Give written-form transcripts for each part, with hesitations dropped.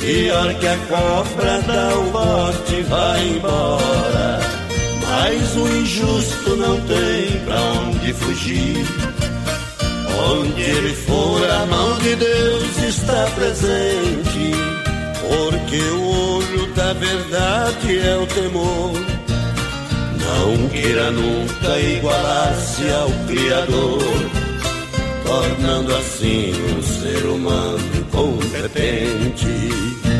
Pior que a cobra dá o bote e vai embora, mas o injusto não tem pra onde fugir. Onde ele for, a mão de Deus está presente, porque o olho da verdade é o temor. Não queira nunca igualar-se ao Criador, tornando assim um ser humano incompetente.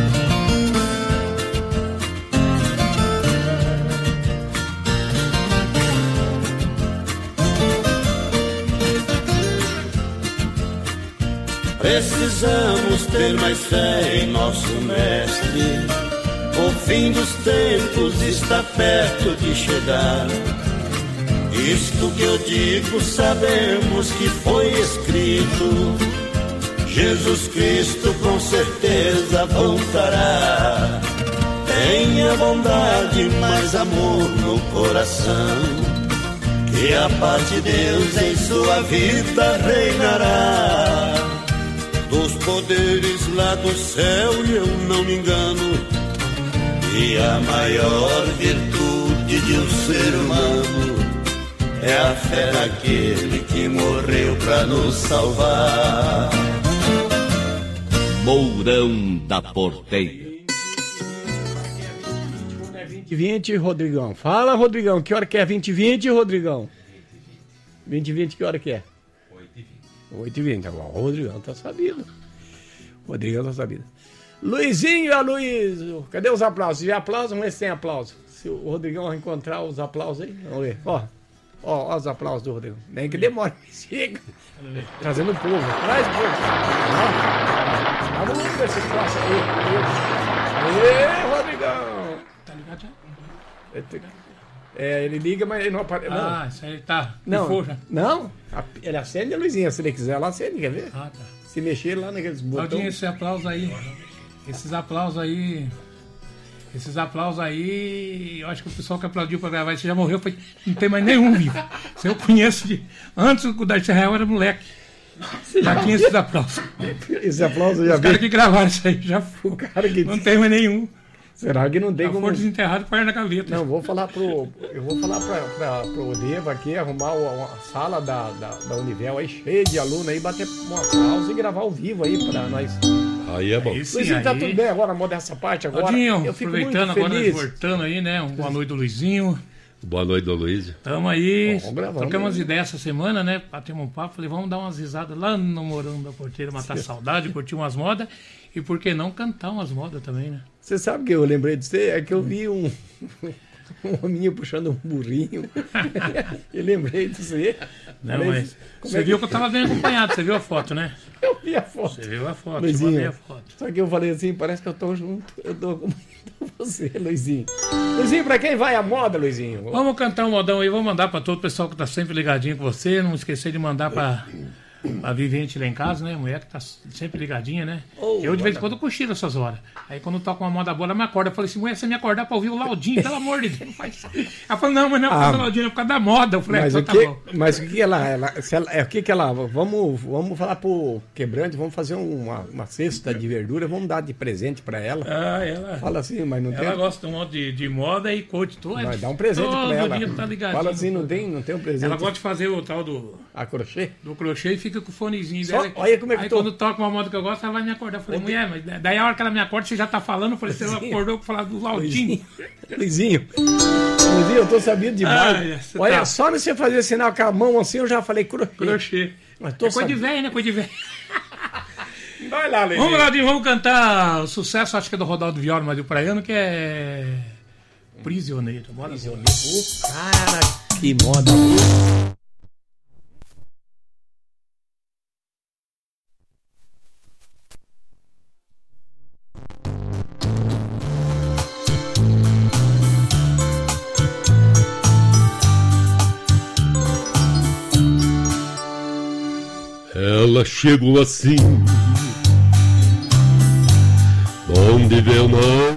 Precisamos ter mais fé em nosso Mestre. O fim dos tempos está perto de chegar. Isto que eu digo sabemos que foi escrito. Jesus Cristo com certeza voltará. Tenha bondade, mais amor no coração, que a paz de Deus em sua vida reinará. Dos poderes lá do céu e eu não me engano, e a maior virtude de um ser humano é a fé naquele que morreu pra nos salvar. Mourão da Porteira. 2020, Rodrigão. Fala, Rodrigão, que hora que é 2020, Rodrigão? 2020, que hora que é? 8h20. O Rodrigão tá sabido. Rodrigão tá sabido. Luizinho e Aloysio. Cadê os aplausos? Se tiver aplauso, vamos ver se tem aplauso. Se o Rodrigão encontrar os aplausos aí, vamos ver. Ó os aplausos do Rodrigão. Nem que demore, chega. Trazendo o povo. Traz o povo. Vamos ver se passa aí. Aê, Rodrigão. Tá ligado já? Ele liga, mas ele não aparece. Ah, isso aí tá. Não, não. Ele acende a luzinha, se ele quiser lá, acende, quer ver? Ah, tá. Se mexer lá naqueles botões. Claudinho, esse aplauso aí. Esses aplausos aí, eu acho que o pessoal que aplaudiu pra gravar isso já morreu, não tem mais nenhum vivo. Se eu conheço antes o Darcy Real era moleque. Já tinha esses aplausos. Esse aplauso já Os caras que gravaram isso aí já foi. Não tem mais nenhum. Será que não tem como... for desenterrado para na gaveta. Não, eu vou falar pro Deva aqui, arrumar a sala da Univel aí, cheia de aluno aí, bater um aplauso e gravar ao vivo aí pra nós. Aí é bom. Luizinho, tá tudo bem agora, modesta parte agora. Claudinho, eu fico aproveitando muito agora, feliz. voltando aí, né? Boa noite do Luizinho. Boa noite, do Luiz. Tamo aí, trocamos umas ideias essa semana, né? Batemos um papo, falei, vamos dar umas risadas lá no Mourão da Porteira, matar saudade, curtir umas modas e por que não cantar umas modas também, né? Você sabe que eu lembrei de você? É que eu vi um hominho puxando um burrinho. Eu lembrei de você. Não, mas você viu que eu tava bem acompanhado, você viu a foto, né? Eu vi a foto. Você viu a foto, Luizinho, eu mandei a foto. Só que eu falei assim, parece que eu tô junto, eu tô acompanhando você, Luizinho. Luizinho, pra quem vai a moda, Luizinho? Vamos cantar um modão aí, vou mandar pra todo o pessoal que tá sempre ligadinho com você, não esquecer de mandar pra Vivente lá em casa, né? A mulher que tá sempre ligadinha, né? Eu de vez em quando cochilo essas horas. Aí quando toca uma moda boa, ela me acorda. Eu falei assim, mulher, você me acordar pra ouvir o Laudinho, pelo amor de Deus, não faz isso. Ela falou, não, mas não é por causa do Laudinho, é por causa da moda. Eu falei, mas, tá bom. Mas o que ela. Vamos falar pro Quebrante, vamos fazer uma cesta de verdura, vamos dar de presente pra ela. Ah, ela. Fala assim, mas não tem. Ela gosta de moda e coach. Vai dar um presente pra ela. Tá fala assim, não tem um presente. Ela gosta de fazer o tal do. A crochê? Do crochê e fica com o fonezinho dela. Olha como é que aí quando toca uma moda que eu gosto, ela vai me acordar. Eu falei, mulher, mas daí a hora que ela me acorda, você já tá falando. Eu falei, você não acordou pra falar do Laudinho. Luizinho, eu tô sabendo demais. Olha, só você fazer sinal com a mão assim, eu já falei crochê. Mas tô coisa de velho, né? Coisa de velho. Vai lá, Luizinho. Vamos, Laudinho, vamos cantar o sucesso, acho que é do Rodaldo Viola, mas do Praiano, que é Prisioneiro. Bora. Prisioneiro. Cara, que moda. Ela chegou assim, onde veio não.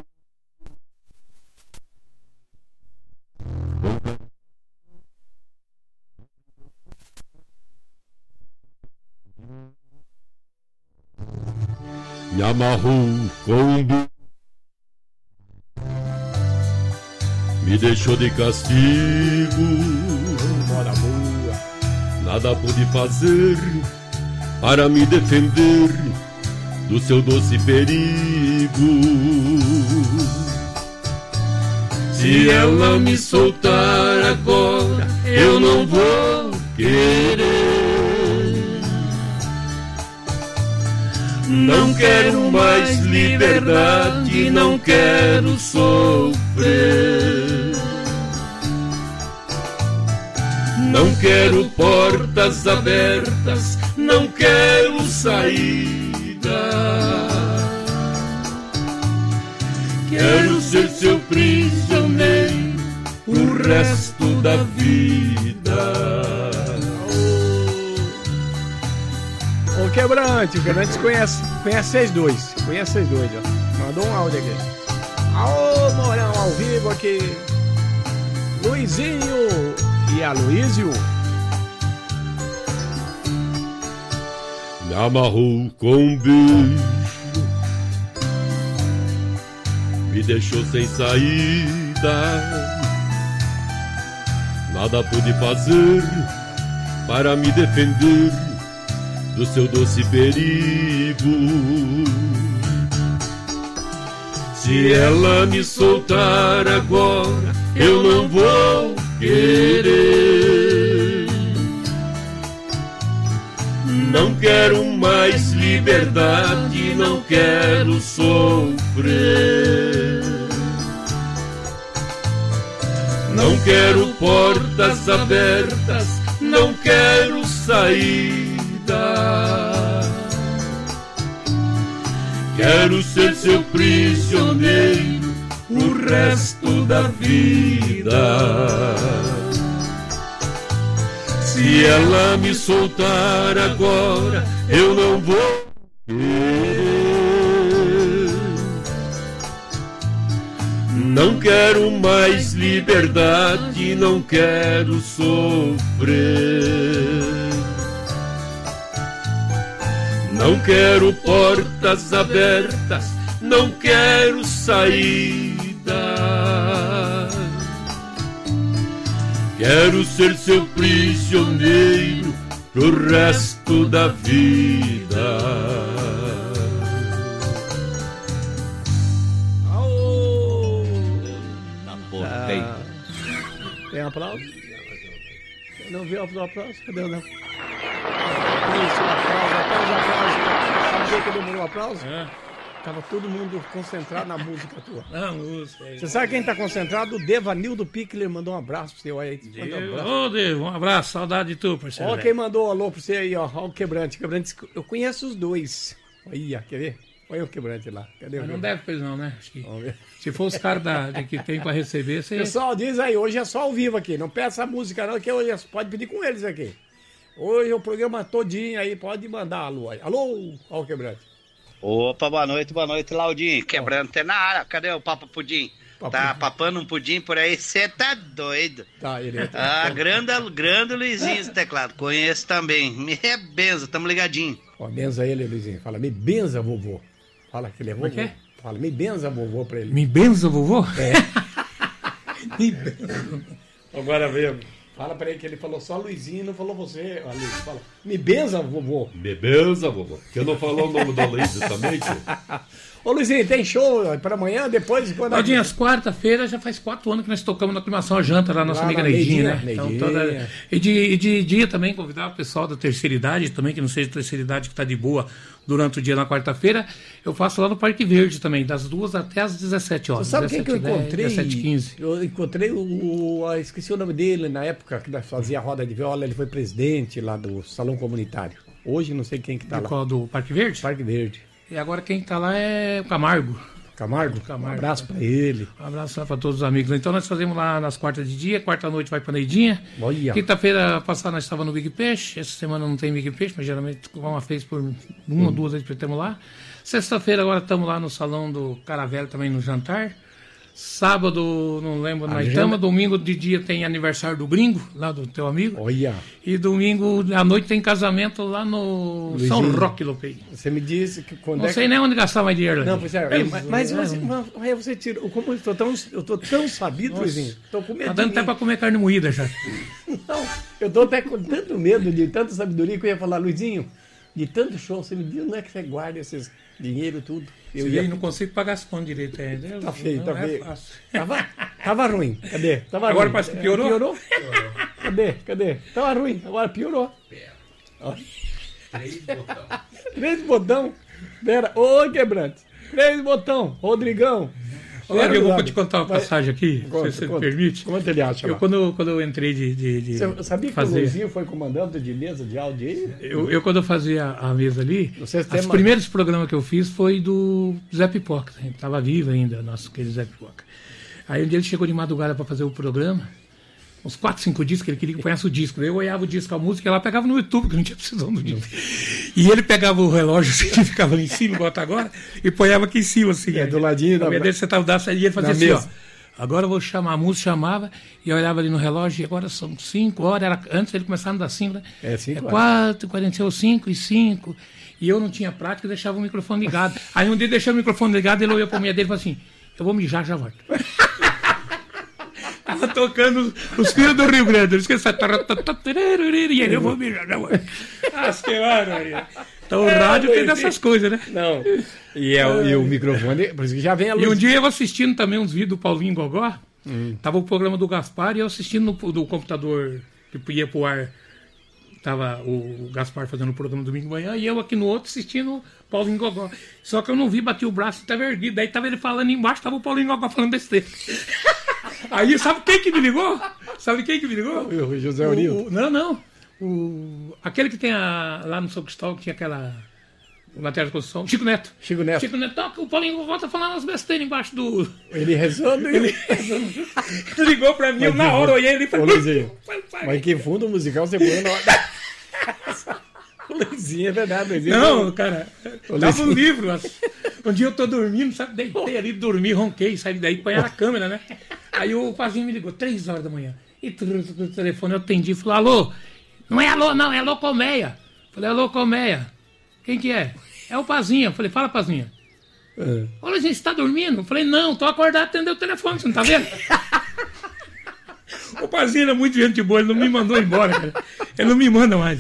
me amarrou com um me deixou de castigo. Bora boa. Nada pude fazer para me defender do seu doce perigo. Se ela me soltar agora, eu não vou querer. Não quero mais liberdade, não quero sofrer. Não quero portas abertas, não quero saída. Quero ser seu prisioneiro o resto da vida. Ô Quebrante, o Quebrante conhece vocês dois. Conhece vocês dois, ó. Mandou um áudio aqui. Aô, Morão, ao vivo aqui. Luizinho e Aloísio. Me amarrou com um beijo, me deixou sem saída. Nada pude fazer para me defender do seu doce perigo. Se ela me soltar agora, eu não vou querer. Não quero mais liberdade, não quero sofrer. Não quero portas abertas, não quero saída. Quero ser seu prisioneiro o resto da vida. Se ela me soltar agora, eu não vou querer. Não quero mais liberdade, não quero sofrer. Não quero portas abertas, não quero saída. Quero ser seu prisioneiro pro resto da vida. Aô! Aportei. Tem aplauso? Não viu o aplauso? Cadê o não? Isso, aplauso, até os aplausos. Sabe por que demorou o aplauso? Tava todo mundo concentrado na música tua. Ah, música. Você sabe quem tá concentrado? O Devanildo Pickler mandou um abraço pra você. Olha aí. Ô, Devo, um abraço, saudade de tu, parceiro. Olha quem mandou um alô pra você aí, ó. Olha o Quebrante. Eu conheço os dois. Olha, quer ver? Olha o Quebrante lá. Cadê o Mas não Quebrante? deve, pois não, né? Acho que Vamos ver. se for os caras que tem pra receber, você... Pessoal, diz aí, hoje é só ao vivo aqui. Não peça a música não, que hoje pode pedir com eles aqui. Hoje é o programa todinho aí, pode mandar alô aí. Alô, olha o Quebrante. Opa, boa noite, Laudinho. Quebrando até na área. Cadê o Papa Pudim? Tá papando um pudim por aí? Você tá doido. Tá, ele é. Ah, grande Luizinho esse teclado. Conheço também. Me benza, tamo ligadinho. Ó, benza ele, Luizinho. Fala, me benza, vovô. Fala que ele é vovô. Como é que é? Fala, me benza, vovô, pra ele. Me benza, vovô? É. Me benza. Agora mesmo. Fala pra ele que ele falou só Luizinho, não falou você. Ó, Luiz, fala, me benza, vovô. Me benza, vovô. Que não falou o nome da Luísa também, tio? Ô, Luizinho, tem show pra amanhã, depois? Quando Claudinho, às quarta-feira já faz 4 anos que nós tocamos na aclimação a janta lá, nossa Lá amiga na Neidinha, Neidinha, né? Neidinha. E de dia também convidar o pessoal da terceira idade também, que não seja terceira idade que tá de boa durante o dia na quarta-feira. Eu faço lá no Parque Verde também, das 2 até as 17 horas. Você sabe quem que eu 17h10, encontrei? 17h15. Eu encontrei esqueci o nome dele na época que nós fazia a roda de viola, ele foi presidente lá do Salão Comunitário. Hoje não sei quem que tá Do lá. qual? Do Parque Verde? Parque Verde. E agora quem tá lá é o Camargo. Camargo? Um abraço pra ele. Um abraço lá para todos os amigos. Então nós fazemos lá nas quartas de dia, quarta-noite vai para Neidinha. Olha. Quinta-feira passada nós estávamos no Big Peixe. Essa semana não tem Big Peixe, mas geralmente uma vez por uma ou duas vezes estamos lá. Sexta-feira agora estamos lá no salão do Caravelho também no jantar. Sábado, não lembro, na Itama. Domingo de dia tem aniversário do Gringo, lá do teu amigo. Olha. E domingo à noite tem casamento lá no Luizinho. São Roque, Lopei. Você me disse que quando Não sei nem onde gastar mais dinheiro. Não, pois é. Mas você tirou. Como eu tô tão sabido, Luizinho. Tô com medo. Tá dando até pra comer carne moída já. Não, eu tô até com tanto medo de tanta sabedoria que eu ia falar, Luizinho, de tanto show, você me diz, não é que você guarda esses dinheiro tudo. Eu ia... não consigo pagar as contas direito. Tá feio, tá feio. Fácil. Tava ruim. Cadê? Tava agora ruim. parece que piorou? Piorou? Cadê? Tava ruim, agora piorou. Pera. 3 botão. 3 botão. Pera, ô quebrante. 3 botão, Rodrigão. Olha, eu vou te contar uma passagem aqui, conta, se você conta. me permite. Quanto ele acha lá? Quando eu entrei de Você sabia fazer... que o Luizinho foi comandante de mesa de áudio aí? Eu quando eu fazia a mesa ali, os Sistema... primeiros programas que eu fiz foi do Zé Pipoca. A gente estava vivo ainda, nosso querido Zé Pipoca. Aí um dia ele chegou de madrugada para fazer o programa, uns 4, 5 discos, que ele queria que ponhasse o disco. Eu olhava o disco, a música, e ela pegava no YouTube, que não tinha precisão do disco. E ele pegava o relógio, assim, que ficava ali em cima, igual tá agora, e ponhava aqui em cima, assim. Do ladinho da... Dele, você tava dando, e ele fazia assim, mesa. ó. Agora eu vou chamar, a música chamava, e eu olhava ali no relógio, e agora são 5 horas, antes ele começava a dar 5, né? 5 horas. 4, 45, 5 e 5. E eu não tinha prática, deixava o microfone ligado. Aí um dia deixei o microfone ligado, ele olhou pra minha dele e falou assim, eu vou mijar, já volto. Tava tocando os filhos do Rio Grande, eles esqueceram. E ele, eu vou mijar, já volto. Que maravilha. Então o rádio tem dessas coisas, né? Não. E o microfone, por isso que já vem a luz. E um dia eu assistindo também uns vídeos do Paulinho Gogó, tava o programa do Gaspar e eu assistindo do computador que ia pro ar. Tava o Gaspar fazendo o programa domingo de manhã e eu aqui no outro assistindo o Paulinho Gogó. Só que eu não vi, bati o braço e tava erguido. Daí tava ele falando embaixo, tava o Paulinho Gogó falando besteira. Aí sabe quem que me ligou? O José Aurildo. Não. Aquele que tem lá no São Cristóvão, que tinha aquela matéria de construção, Chico Neto, toca, o Paulinho Gogó tá falando as besteiras embaixo do... Ele rezando. Ele ligou pra mim, eu na hora olhei ele e falei... Mas que fundo musical você põe na hora... O Luizinho, é verdade, Luizinho. Não, cara, dava um livro. Um dia eu tô dormindo, sabe? Deitei ali, dormi, ronquei, saí daí, põe na câmera, né? Aí o Pazinho me ligou, 3 horas da manhã. E o telefone eu atendi e falou, alô? Não é alô, não, é alô Colmeia. Falei, alô Colmeia. Quem que é? É o Pazinho. Falei, fala Pazinho. Ô Luizinho, você tá dormindo? Falei, não, tô acordado, atendeu o telefone, você não tá vendo? O Pazinho era muito gente boa, ele não me mandou embora, cara. Ele não me manda mais.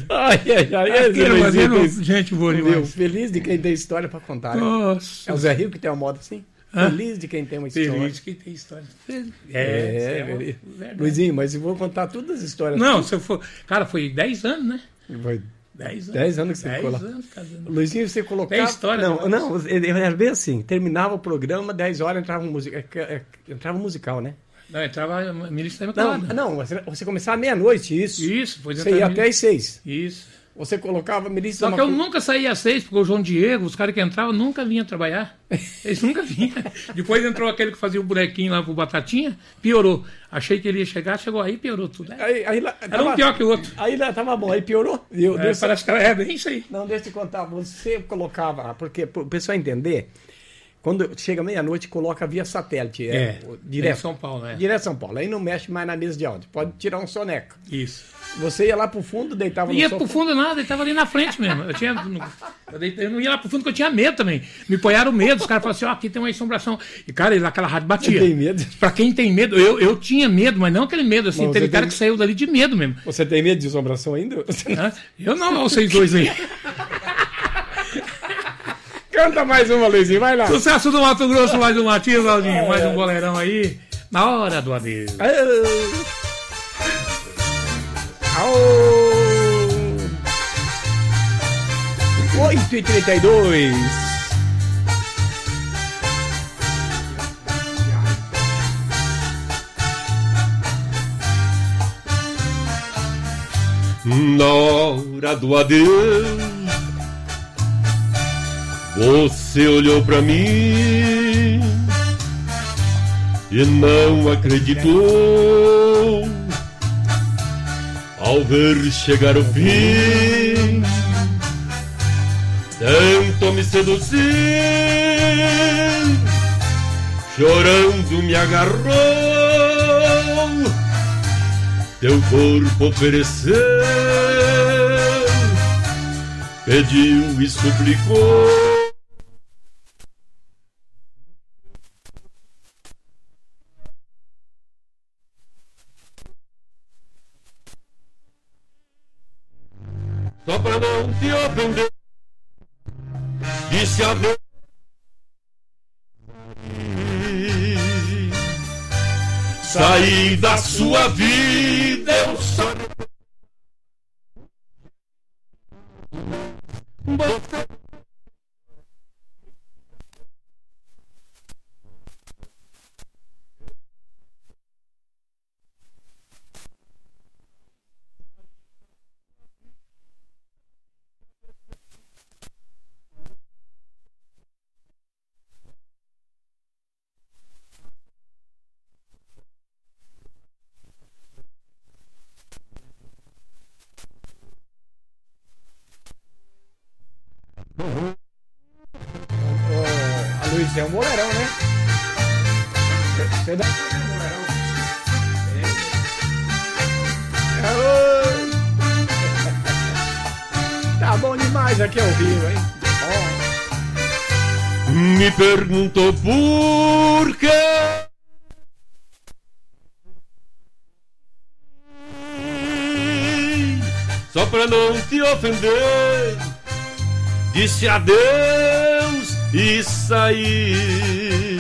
Gente boa demais. Feliz de quem tem história pra contar. Nossa. É o Zé Rio que tem uma moda assim? Feliz de quem tem uma história. Feliz de quem tem história. Verdade. Luizinho, mas eu vou contar todas as histórias. Não, se eu for... Cara, foi 10 anos, né? Foi 10 anos que você ficou lá. 10 anos casando. Luizinho, você colocava... Tem história. Não, era bem assim. Terminava o programa, 10 horas entrava um musical, né? Não, entrava milícia Não, você começava meia-noite, isso. Isso, foi você ia até às 6. Isso. Você colocava milícia... Só que eu nunca saía às 6, porque o João Diego, os caras que entravam, nunca vinham trabalhar. Eles nunca vinham. Depois entrou aquele que fazia o bonequinho lá pro Batatinha, piorou. Achei que ele ia chegar, chegou aí, piorou tudo. Era um pior que o outro. Aí lá tava bom, aí piorou. Parece que é bem isso aí. Não, deixa eu te contar, você colocava, porque o pessoal entender... Quando chega meia-noite, coloca via satélite. Direto. São Paulo, né? Direto São Paulo. Aí não mexe mais na mesa de áudio. Pode tirar um soneco. Isso. Você ia lá pro fundo, deitava no sofá. Ia pro fundo nada, ele tava ali na frente mesmo. Eu não ia lá pro fundo porque eu tinha medo também. Me ponharam medo. Os caras falaram assim, aqui tem uma assombração. E, cara, aquela rádio batia. Você tem medo? Pra quem tem medo, eu tinha medo, mas não aquele medo, assim. Teve cara que saiu dali de medo mesmo. Você tem medo de assombração ainda? Eu não, vocês dois aí. Canta mais uma, Luizinho, vai lá. Sucesso do Mato Grosso, mais um latinho, Claudinho. Mais um boleirão aí. Na hora do adeus. 8h32. Na hora do adeus, você olhou pra mim e não acreditou ao ver chegar o fim. Tentou me seduzir, chorando me agarrou, teu corpo ofereceu, pediu e suplicou. Só pra não te ofender, disse a vez. Saí da sua vida, eu só. A Luiz é um boleirão, né? Você dá um boleirão. Tá bom demais aqui ao vivo, hein? Me perguntou por quê. Só pra não te ofender, disse adeus e saí.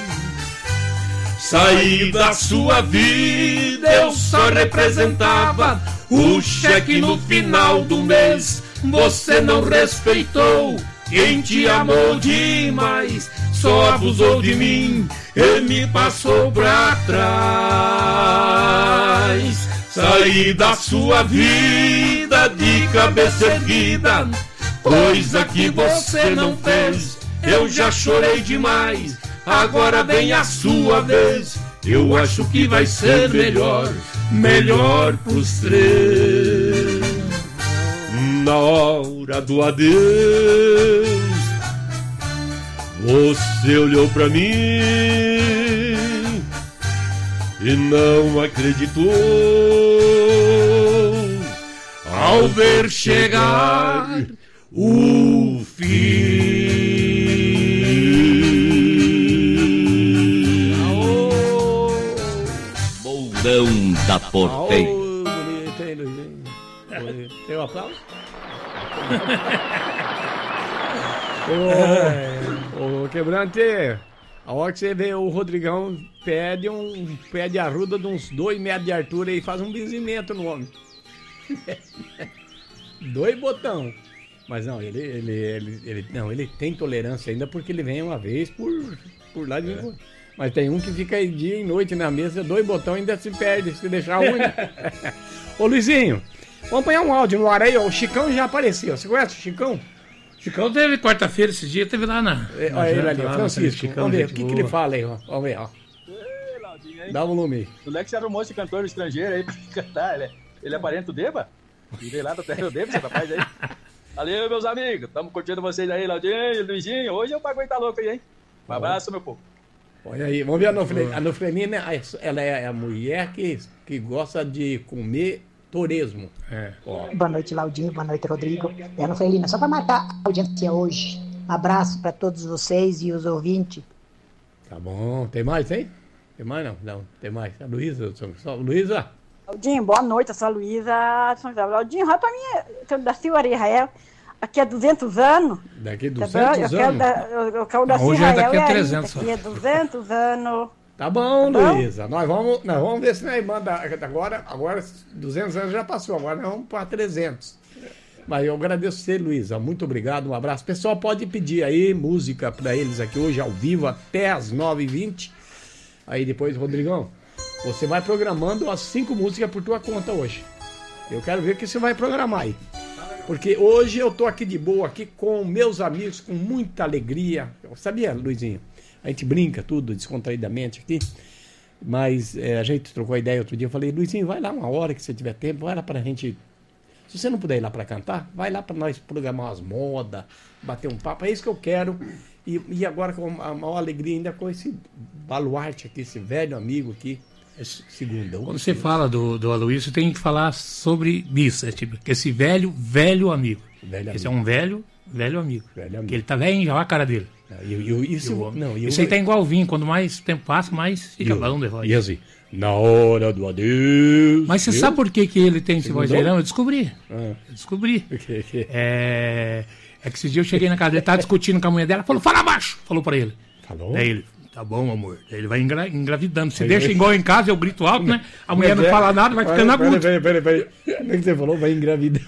Saí da sua vida, eu só representava o cheque no final do mês. Você não respeitou quem te amou demais, só abusou de mim e me passou pra trás. Saí da sua vida de cabeça erguida, coisa que você não fez, eu já chorei demais. Agora vem a sua vez, eu acho que vai ser melhor, melhor pros três. Na hora do adeus, você olhou pra mim e não acreditou ao ver chegar o fim. Mourão da Porteira. Bonito, hein, Luizinho? Tem um aplauso? Ô, Quebrante, a hora que você vê o Rodrigão, pede arruda de uns 2 metros de altura e faz um benzimento no homem. 2 botão. Mas não, ele tem tolerância ainda porque ele vem uma vez por lá de novo. Mas tem um que fica aí dia e noite na mesa, 2 botões ainda se perde, se deixar ruim. Ô Luizinho, vamos apanhar um áudio no ar aí, ó. O Chicão já apareceu. Você conhece o Chicão? Chicão teve quarta-feira esses dias, teve lá na. Olha ele ali, lá, Francisco. Chicão, vamos ver o que boa. ele fala aí, ó. Vamos ver, ó. Ei, Laudinho, aí. Dá o volume aí. O Lex arrumou esse cantor estrangeiro aí pra cantar. Ele é parente do Deba? E veio lá da terra do Deba, esse rapaz aí. Valeu, meus amigos. Tamo curtindo vocês aí, Laudinho, Luizinho. Hoje o bagulho tá louco aí, hein? Um abraço, meu povo. Olha aí, vamos ver a Nofrenina. Ela é a mulher que gosta de comer toresmo. É. Ó. Boa noite, Laudinho. Boa noite, Rodrigo. É a Nofelina. Só para marcar a audiência hoje. Um abraço para todos vocês e os ouvintes. Tá bom. Tem mais, tem? Tem mais não? Não, tem mais. A Luísa, Luísa. Laudinho, boa noite. Eu sou a Luísa de São José. Laudinho, vai para mim, da Silva Israel. Aqui é 200 anos. Daqui Tá 200 bom? anos? Eu quero da Hoje Silva é daqui a Israel. 300 Aqui é 200 anos. Tá bom, Tá bom? Luísa. Nós vamos ver se nós manda agora 200 anos já passou, agora nós vamos para 300. Mas eu agradeço você, Luísa. Muito obrigado, um abraço. Pessoal, pode pedir aí música para eles aqui hoje ao vivo até as 9h20. Aí depois, Rodrigão, você vai programando as 5 músicas por tua conta hoje. Eu quero ver o que você vai programar aí. Porque hoje eu tô aqui de boa, aqui com meus amigos, com muita alegria. Sabia, Luizinho? A gente brinca tudo, descontraídamente aqui. Mas a gente trocou a ideia outro dia. Eu falei, Luizinho, vai lá uma hora que você tiver tempo, vai lá pra gente... Se você não puder ir lá pra cantar, vai lá pra nós programar umas modas, bater um papo. É isso que eu quero. E agora com a maior alegria ainda com esse baluarte aqui, esse velho amigo aqui. Segundão. Quando você fala do Aloysio, você tem que falar sobre isso. Tipo, esse velho amigo. Esse é um velho amigo. Que ele tá velho, já olha a cara dele. Isso aí tá igual o vinho. Quando mais tempo passa, mais fica balão de voz. E assim, na hora do adeus. Mas você sabe por que ele tem esse vozeirão? Eu descobri. Que? É que esse dia eu cheguei na casa dele, tava discutindo com a mulher dela, falou, fala baixo! Falou pra ele. Falou? Daí ele, tá bom, amor. Daí ele vai engravidando. Você deixa igual em casa, eu grito alto, né? A mulher não fala nada, vai ficando agudo. Peraí. Como é que você falou? Vai engravidando.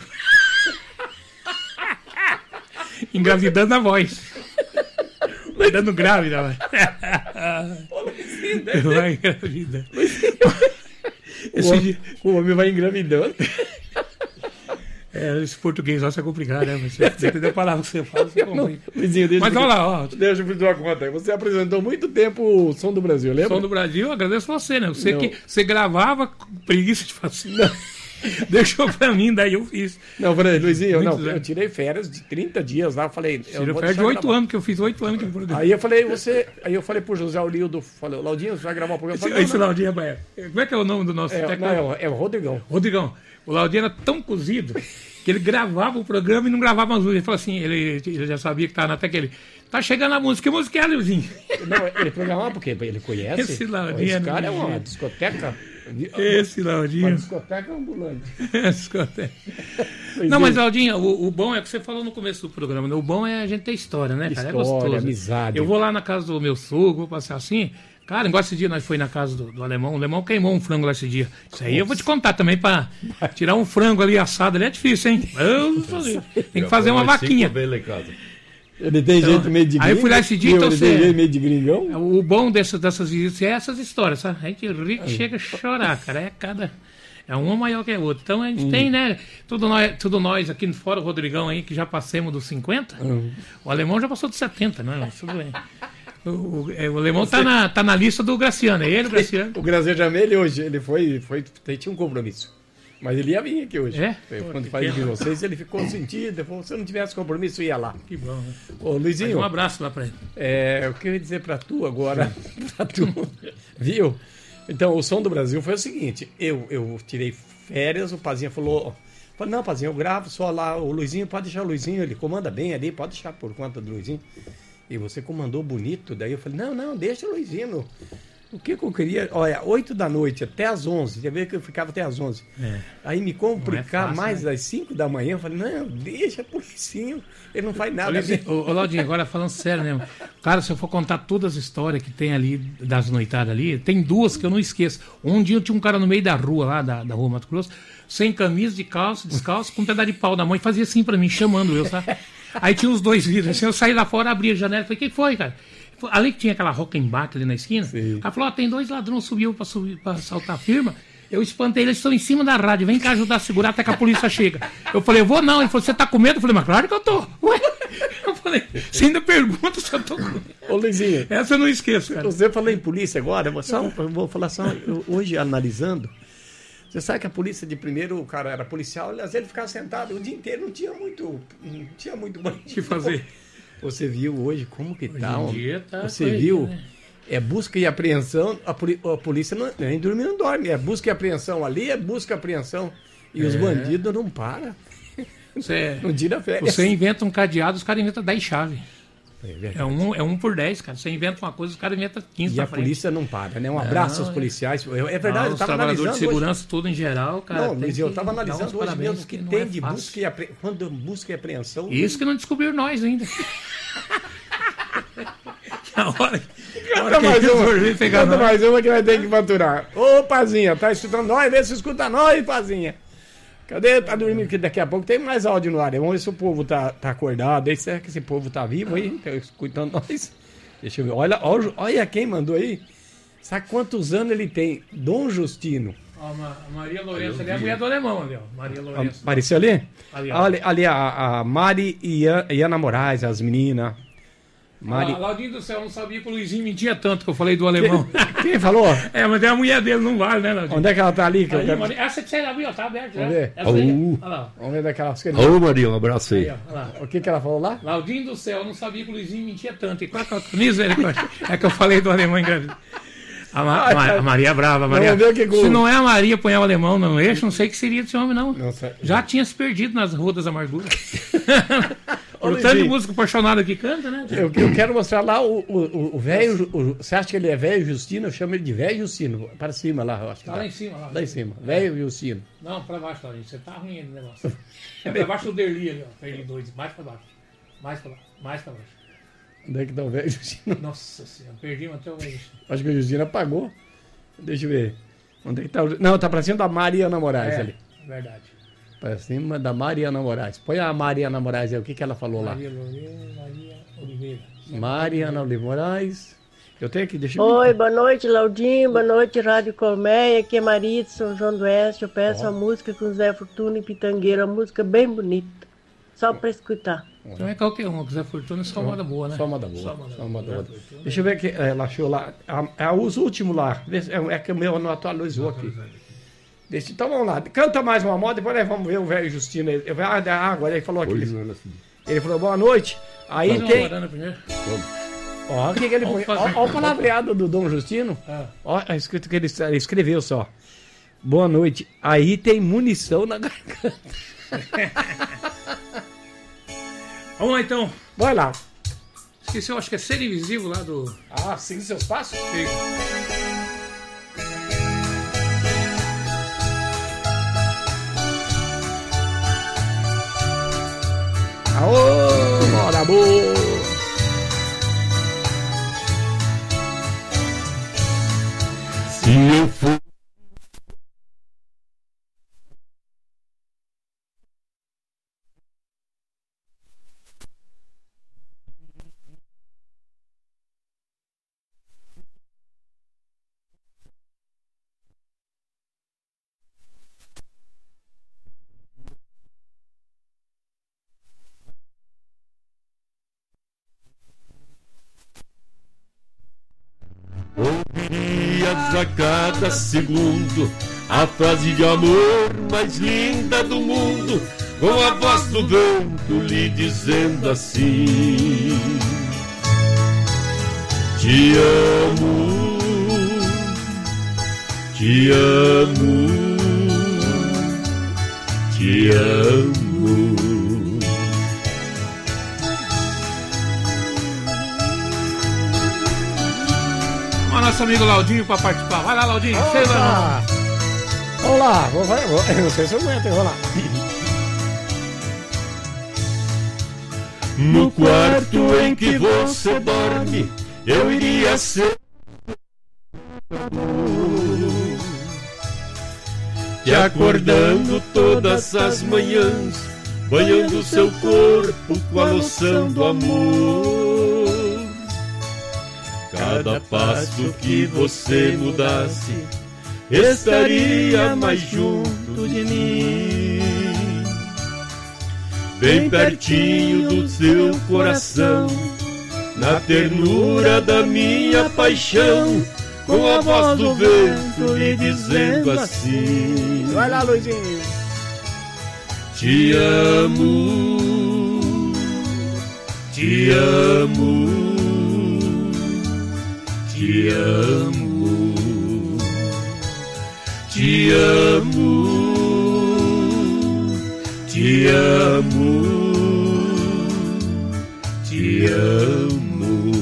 Engravidando a voz. Vai dando grávida, vai. Vai engravidando. O homem vai engravidando. Esse português nosso é complicado, né? Você entendeu a palavra que você fala, você Luizinho, mas olha lá, ó. Deixa eu pedir uma conta aí. Você apresentou muito tempo o Som do Brasil, lembra? Som do Brasil, eu agradeço você, né? Você gravava com preguiça de fazer. Deixou pra mim, daí eu fiz. Não, falei, Luizinho, eu tirei férias de 30 dias lá, falei... Tirei férias de 8 anos, que eu fiz 8 anos que eu produzi. Aí eu falei pro José Aulildo, falei, Laudinho, você vai gravar o programa? Esse Laudinho, rapaz, como é que é o nome do nosso técnico? É o Rodrigão. Rodrigão, o Laudinho era tão cozido que ele gravava o programa e não gravava as músicas. Ele falou assim, ele já sabia que estava na tecla, ele... Tá chegando a música, que música é, Leozinho? Não, ele programava porque ele conhece. Esse Laudinho. Esse cara é uma discoteca. Esse Laudinho. Uma discoteca ambulante. Discoteca. Não, mas Laudinho, o bom é o que você falou no começo do programa, né? O bom é a gente ter história, né, cara? História, é gostoso. amizade. Eu vou lá na casa do meu sogro, vou passar assim. Cara, igual esse dia nós foi na casa do alemão. O alemão queimou um frango lá esse dia. Isso aí eu vou te contar também pra tirar um frango ali assado. Ali é difícil, hein? Eu falei. Tem que fazer uma vaquinha. Ele tem jeito meio de gringo. Aí eu fui lá esse dia, então ele tem jeito meio de gringão. O bom dessas visitas é essas histórias, sabe? A gente ri que chega a chorar, cara. É uma maior que a outra. Então a gente tem, né? Tudo nós aqui no fora, o Rodrigão aí, que já passemos dos 50. O alemão já passou dos 70, né? Mas tudo bem. O alemão tá na lista do Graciano. É ele, o Graciano? O Graciano chamei ele hoje. Ele tinha um compromisso. Mas ele ia vir aqui hoje. Quando falei de vocês, ele ficou sentido. Ele falou, se eu não tivesse compromisso, eu ia lá. Que bom, né? Ô, Luizinho. Um abraço lá pra ele. O que eu ia dizer pra tu agora? Viu? Então, o Som do Brasil foi o seguinte. Eu tirei férias, o Pazinha falou... não, Pazinha, eu gravo só lá. O Luizinho, pode deixar o Luizinho, ele comanda bem ali, pode deixar por conta do Luizinho. E você comandou bonito. Daí eu falei, não, deixa o Luizinho. O que eu queria... Olha, 8 da noite até às 11. Já veio que eu ficava até às 11. Aí me complicar mais às 5 da manhã. Eu falei, não, deixa o Luizinho. Ele não faz nada. Ô, Laudinho, agora falando sério mesmo. Cara, se eu for contar todas as histórias que tem ali, das noitadas ali, tem duas que eu não esqueço. Um dia eu tinha um cara no meio da rua lá, da rua Mato Grosso, sem camisa, descalço, com um pedaço de pau na mão, e fazia assim pra mim, chamando eu, sabe? Aí tinha os dois vidros, assim, eu saí lá fora, abri a janela, falei, quem foi, cara? Ali que tinha aquela Rockenbach ali na esquina, ela falou, tem 2 ladrões, subiu pra assaltar a firma. Eu espantei, eles estão em cima da rádio, vem cá ajudar a segurar até que a polícia chega. Eu falei, eu vou não. Ele falou, você tá com medo? Eu falei, mas claro que eu tô. Ué? Eu falei, você ainda pergunta se eu tô com medo. Ô, Luizinho. Essa eu não esqueço, cara. Você falou em polícia agora, eu vou falar só, hoje analisando, você sabe que a polícia de primeiro, o cara era policial, às vezes ele ficava sentado o dia inteiro, não tinha muito banho que fazer. Você viu hoje como que tá? Hoje em dia tá. Você viu? Né? É busca e apreensão. A polícia nem dorme, não dorme. É busca e apreensão ali, é busca e apreensão. E os bandidos não param. Não tira férias. Você inventa um cadeado, os caras inventam 10 chaves. É um por 10, cara. Você inventa uma coisa, os caras inventam 15. E a polícia não para, né? Um abraço aos policiais. É verdade, eu estava analisando. Os trabalhadores de segurança, tudo em geral, cara. Não, mas eu estava analisando hoje mesmo que tem de busca e apreensão. Quando busca e apreensão. Isso que não descobriram nós ainda. Conta mais uma que vai ter que faturar. Ô, Pazinha, tá escutando nós? Vê se escuta nós, Pazinha. Cadê? Tá dormindo? Que daqui a pouco tem mais áudio no ar. Vamos ver se o povo tá acordado. Aí, será que esse povo tá vivo aí? Tá escutando nós? Deixa eu ver. Olha quem mandou aí. Sabe quantos anos ele tem? Dom Justino. A Maria Lourenço ali é a mulher do alemão, ali, ó. Maria Lourenço. Apareceu ali? Ali, a Mari e Ana Moraes, as meninas. Laudinho do céu, eu não sabia que o Luizinho mentia tanto que eu falei do alemão. Quem falou? Mas é a mulher dele, não vale, né, Laudinho? Onde é que ela tá ali? Essa que você abriu, ó, tá aberta. Vamos ver. Olha lá. Vamos ver daquelas... Ô, Maria, um abraço aí. O que ela falou lá? Laudinho do céu, eu não sabia que o Luizinho mentia tanto. E qual é a misericórdia? É que eu falei do alemão engravidado. A Maria é brava, Maria. Se não é a Maria põe o alemão no eixo, não sei o que seria desse homem, não. Já tinha se perdido nas ruas das amarguras. O tanto de músico apaixonado que canta, né? Eu quero mostrar lá o velho. Você acha que ele é velho Justino? Eu chamo ele de velho Justino. Para cima lá, eu acho que tá lá em cima. Lá em cima. Velho Justino. Não, para baixo, Laurinho. Você tá ruim no negócio. É para baixo do Derli ali, ó. Derli 2. Mais para baixo. Mais para baixo. Onde é que tá o velho Justino? Nossa senhora, perdimos até o velho Justino. Acho que o Justino apagou. Deixa eu ver. Onde é que tá o... Não, tá pra cima da Mariana Moraes ali. Verdade. Pra cima da Mariana Moraes. Põe a Mariana Moraes aí, o que ela falou lá? Maria Oliveira. Mariana Oliveira Moraes. Eu tenho aqui, deixa eu ver. Oi, boa noite, Laudinho. Boa noite, Rádio Colmeia. Aqui é Maria de São João do Oeste. Eu peço a música com Zé Fortuna e Pitangueira. Uma música bem bonita. Só pra escutar. Então é qualquer uma, Zé Fortuna é só moda boa, né? Só moda boa. Deixa eu ver que ela achou lá. Os últimos lá. É que o meu não atualizou aqui. Então vamos lá. Canta mais uma moda, depois nós vamos ver o velho Justino. Agora ele falou aqui. Ele falou boa noite. Aí tem. Ó, o que ele põe? Ó o palavreado do Dom Justino. Ó, é escrito que ele escreveu só. Boa noite. Aí tem munição na garganta. Vamos lá então. Vai lá. Esqueci, eu acho que é Ser Invisível lá do. Siga seus passos? Siga. Aô, mora boa. Se eu for a cada segundo a frase de amor mais linda do mundo, com a voz do vento lhe dizendo assim: te amo, te amo, te amo. Nosso amigo Laudinho para participar. Vai lá, Laudinho. Vamos lá. Eu não sei se eu aguento. Vamos lá. No quarto em que você dorme, eu iria ser te acordando todas as manhãs, banhando seu corpo com a loção do amor. Cada passo que você mudasse, estaria mais junto de mim, bem pertinho do seu coração, na ternura da minha paixão, com a voz do vento lhe dizendo assim: vai lá, Luizinho. Te amo, te amo, te amo, te amo, te amo, te amo.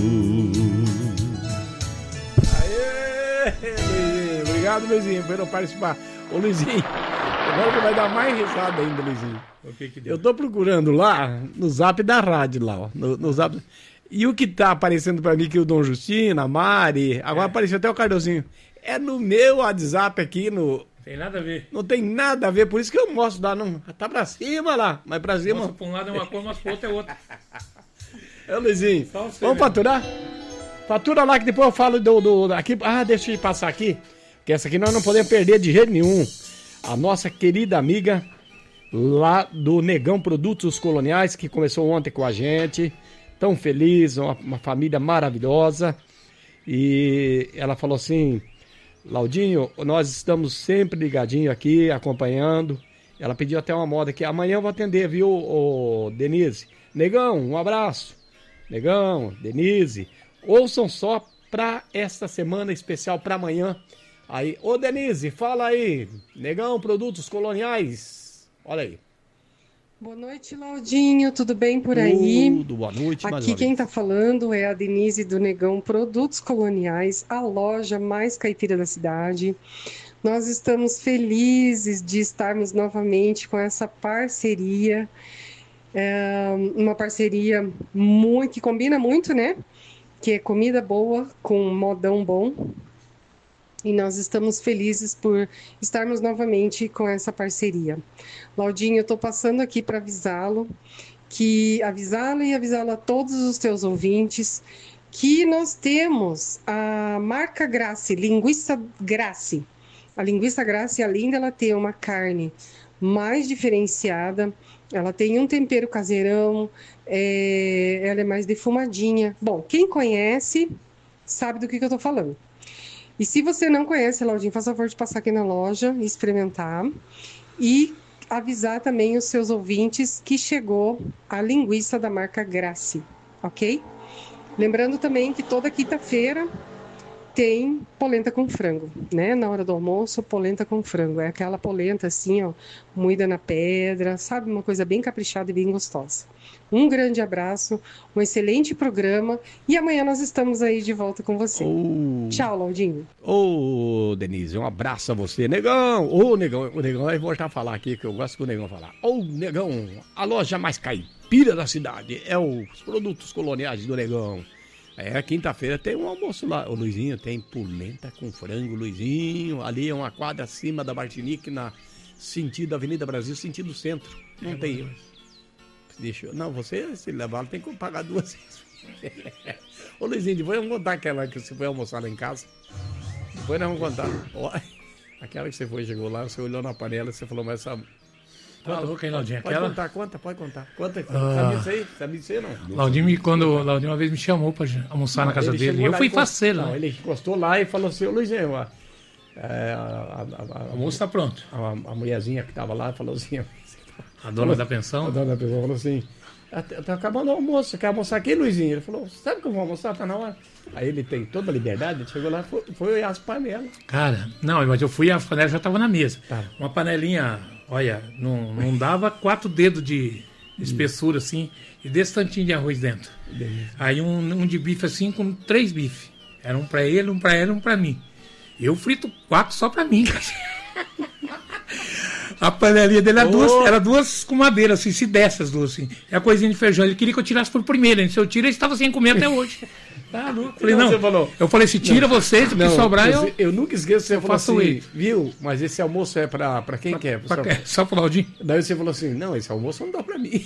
Aê, Luizinho. Obrigado, Luizinho, por participar. Ô, Luizinho, agora que vai dar mais risada ainda, Luizinho. Eu tô procurando lá no zap da rádio, lá, ó. No zap. E o que tá aparecendo pra mim que o Dom Justino, a Mari, agora apareceu até o Cardozinho. É no meu WhatsApp aqui, no... Tem nada a ver. Não tem nada a ver, por isso que eu mostro lá. Não, tá pra cima lá, mas pra cima... Mostra pra um lado é uma cor, mas pro outro é outra. Luizinho, vamos faturar? Fatura lá que depois eu falo do aqui. Deixa eu passar aqui, que essa aqui nós não podemos perder de jeito nenhum. A nossa querida amiga lá do Negão Produtos Coloniais, que começou ontem com a gente. Tão feliz, uma família maravilhosa. E ela falou assim: Laudinho, nós estamos sempre ligadinho aqui, acompanhando. Ela pediu até uma moda aqui. Amanhã eu vou atender, viu, Denise? Negão, um abraço. Negão, Denise, ouçam só para esta semana especial para amanhã. Aí, ô Denise, fala aí, Negão Produtos Coloniais, olha aí. Boa noite, Laudinho, tudo bem por aí? Tudo, boa noite. Aqui quem está falando é a Denise do Negão Produtos Coloniais, a loja mais caipira da cidade. Nós estamos felizes de estarmos novamente com essa parceria, uma parceria que combina muito, né? Que é comida boa com modão bom. E nós estamos felizes por estarmos novamente com essa parceria. Laudinho, eu estou passando aqui para avisá-lo e avisá-lo a todos os teus ouvintes que nós temos a marca Grace, linguiça Grace. A linguiça Grace, além dela ter uma carne mais diferenciada, ela tem um tempero caseirão, ela é mais defumadinha. Bom, quem conhece sabe do que eu estou falando. E se você não conhece, Laudinho, faça favor de passar aqui na loja e experimentar. E avisar também os seus ouvintes que chegou a linguiça da marca Grace, ok? Lembrando também que toda quinta-feira tem polenta com frango, né? Na hora do almoço, polenta com frango. É aquela polenta assim, ó, moída na pedra, sabe? Uma coisa bem caprichada e bem gostosa. Um grande abraço, um excelente programa e amanhã nós estamos aí de volta com você. Tchau, Laudinho. Denise, um abraço a você. Negão, o Negão vai voltar a falar aqui, que eu gosto que o Negão falar. Negão, a loja mais caipira da cidade é os produtos coloniais do Negão. Quinta-feira tem um almoço lá. O Luizinho tem polenta com frango, Luizinho. Ali é uma quadra acima da Martinique, na sentido Avenida Brasil, sentido centro. Não tem erro. Não, você, se levar, tem que pagar 2 vezes. Ô Luizinho, depois vamos contar aquela que você foi almoçar lá em casa. Depois nós vamos contar. Aquela que você foi, chegou lá, você olhou na panela e você falou, mas essa... Pode contar. Sabia disso aí, não? Laudinho, Laudinho uma vez me chamou para almoçar na casa dele. Eu fui faceiro. Ele encostou lá e falou assim, ô Luizinho, o almoço está pronto. A mulherzinha que estava lá falou assim... A dona da pensão? A dona da pensão falou assim, tá acabando o almoço, você quer almoçar aqui, Luizinho? Ele falou, sabe que eu vou almoçar? Tá na hora. Aí ele tem toda a liberdade, ele chegou lá e foi olhar as panelas. Cara, não, mas eu fui, as panelas já estavam na mesa. Tá. Uma panelinha, olha, não dava 4 dedos de espessura assim, e desse tantinho de arroz dentro. Beleza. Aí um de bife assim, com 3 bifes. Era um pra ele, um pra ela e um pra mim. Eu frito 4 só pra mim, cara. A panelinha dele era duas com madeira, assim, se desse as duas, assim. É a coisinha de feijão. Ele queria que eu tirasse por primeiro, hein? Se eu tiro, ele estava sem comer até hoje. Tá louco. Falei, eu falei, se tira vocês, o que sobrar, eu nunca esqueço, você falou assim, viu? Mas esse almoço é pra quem quer? Só pro Laudinho. Daí você falou assim, não, esse almoço não dá pra mim.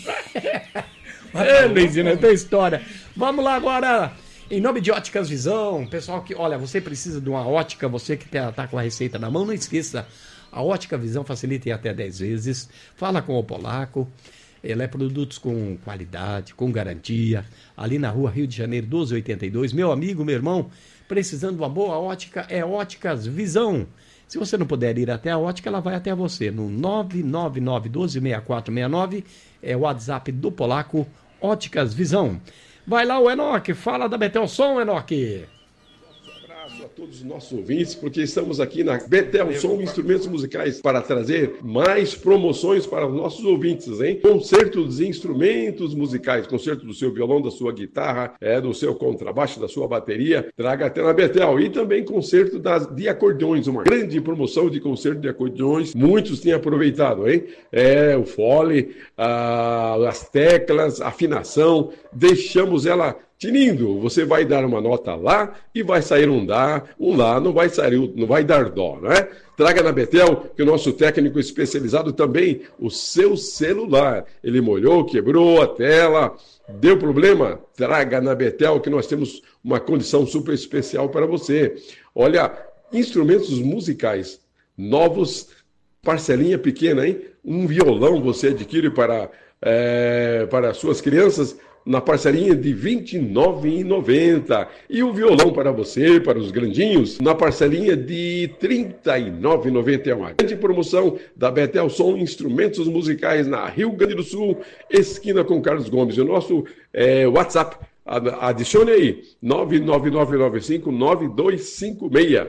Luizinho, tem história. Vamos lá agora. Em nome de Óticas Visão, pessoal que, olha, você precisa de uma ótica, você que tá com a receita na mão, não esqueça. A Ótica Visão facilita em até 10 vezes. Fala com o Polaco. Ela é produtos com qualidade, com garantia. Ali na rua Rio de Janeiro, 1282. Meu amigo, meu irmão, precisando de uma boa ótica, é Óticas Visão. Se você não puder ir até a ótica, ela vai até você. No 999-126469 é o WhatsApp do Polaco, Óticas Visão. Vai lá o Enoque, fala da Betel Som, Enoque. A todos os nossos ouvintes, porque estamos aqui na Betel Som Instrumentos Musicais para trazer mais promoções para os nossos ouvintes, hein? Concerto dos instrumentos musicais, concerto do seu violão, da sua guitarra, do seu contrabaixo, da sua bateria, traga até na Betel. E também concerto de acordeões, uma grande promoção de concerto de acordeões, muitos têm aproveitado, hein? O fole, as teclas, a afinação, deixamos ela tinindo. Você vai dar uma nota lá e vai sair um lá, não vai dar dó, né? Traga na Betel, que o nosso técnico especializado também, o seu celular. Ele molhou, quebrou a tela, deu problema? Traga na Betel, que nós temos uma condição super especial para você. Olha, instrumentos musicais novos, parcelinha pequena, hein? Um violão você adquire para suas crianças, na parcelinha de R$ 29,90. E o violão para você, para os grandinhos, na parcelinha de R$ 39,91. Grande promoção da Betel Som Instrumentos Musicais na Rio Grande do Sul, esquina com Carlos Gomes. O nosso WhatsApp Adicione aí, 99995-9256.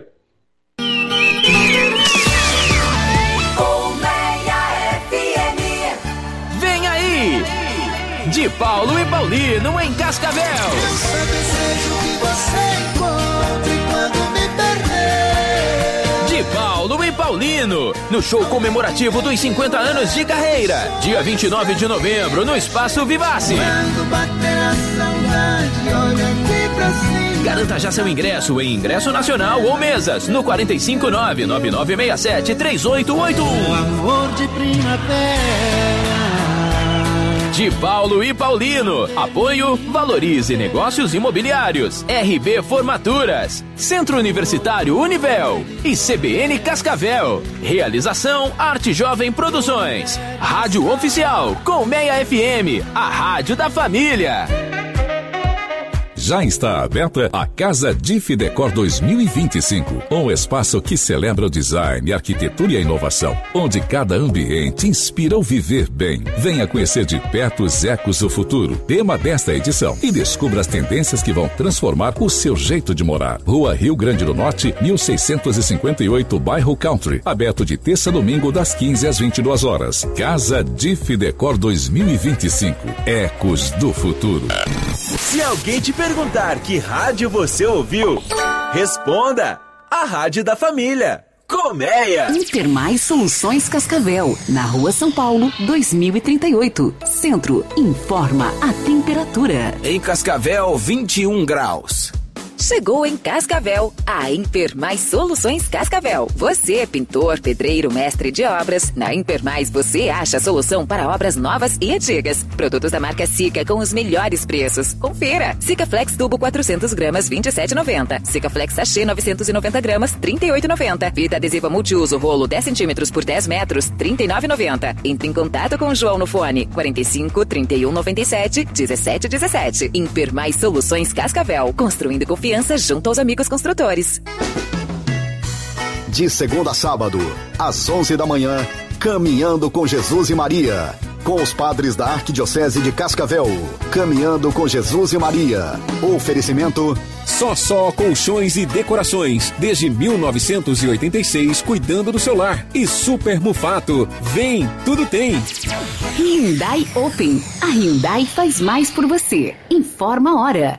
Vem aí! De Paulo e Paulino em Cascavel. Eu só desejo que você encontre quando me perder. De Paulo e Paulino, no show comemorativo dos 50 anos de carreira, dia 29 de novembro, no Espaço Vivace. Quando bater a saudade, olha aqui pra cima. Garanta já seu ingresso em Ingresso Nacional ou Mesas, no 459-9967-3881. Amor de primavera. De Paulo e Paulino. Apoio Valorize Negócios Imobiliários, RB Formaturas, Centro Universitário Univel e CBN Cascavel. Realização Arte Jovem Produções. Rádio Oficial Colmeia FM, a rádio da família. Já está aberta a Casa DIF Decor 2025, um espaço que celebra o design, a arquitetura e a inovação, onde cada ambiente inspira o viver bem. Venha conhecer de perto os ecos do futuro, tema desta edição, e descubra as tendências que vão transformar o seu jeito de morar. Rua Rio Grande do Norte, 1658, bairro Country, aberto de terça a domingo das 15 às 22 horas. Casa DIF Decor 2025, ecos do futuro. Se alguém te perguntar que rádio você ouviu, responda: a rádio da família, Colmeia. Intermais Soluções Cascavel, na Rua São Paulo, 2038. Centro, informa a temperatura. Em Cascavel, 21 graus. Chegou em Cascavel, a Intermais Soluções Cascavel. Você é pintor, pedreiro, mestre de obras. Na Intermais você acha a solução para obras novas e antigas. Produtos da marca Sica com os melhores preços. Confira. Sica Flex Tubo 400 gramas, R$ 27,90. Sica Flex Sachê 990 gramas, R$ 38,90. Fita adesiva multiuso rolo 10 centímetros por 10 metros, R$ 39,90. Entre em contato com o João no fone 45 31 97 17 17. Intermais Soluções Cascavel. Construindo confiança junto aos amigos construtores. De segunda a sábado, às 11 da manhã, Caminhando com Jesus e Maria, com os padres da Arquidiocese de Cascavel. Caminhando com Jesus e Maria. Oferecimento Só Colchões e Decorações, desde 1986, cuidando do seu lar. E Super Mufato, vem, tudo tem. Hyundai Open, a Hyundai faz mais por você. Informa a hora.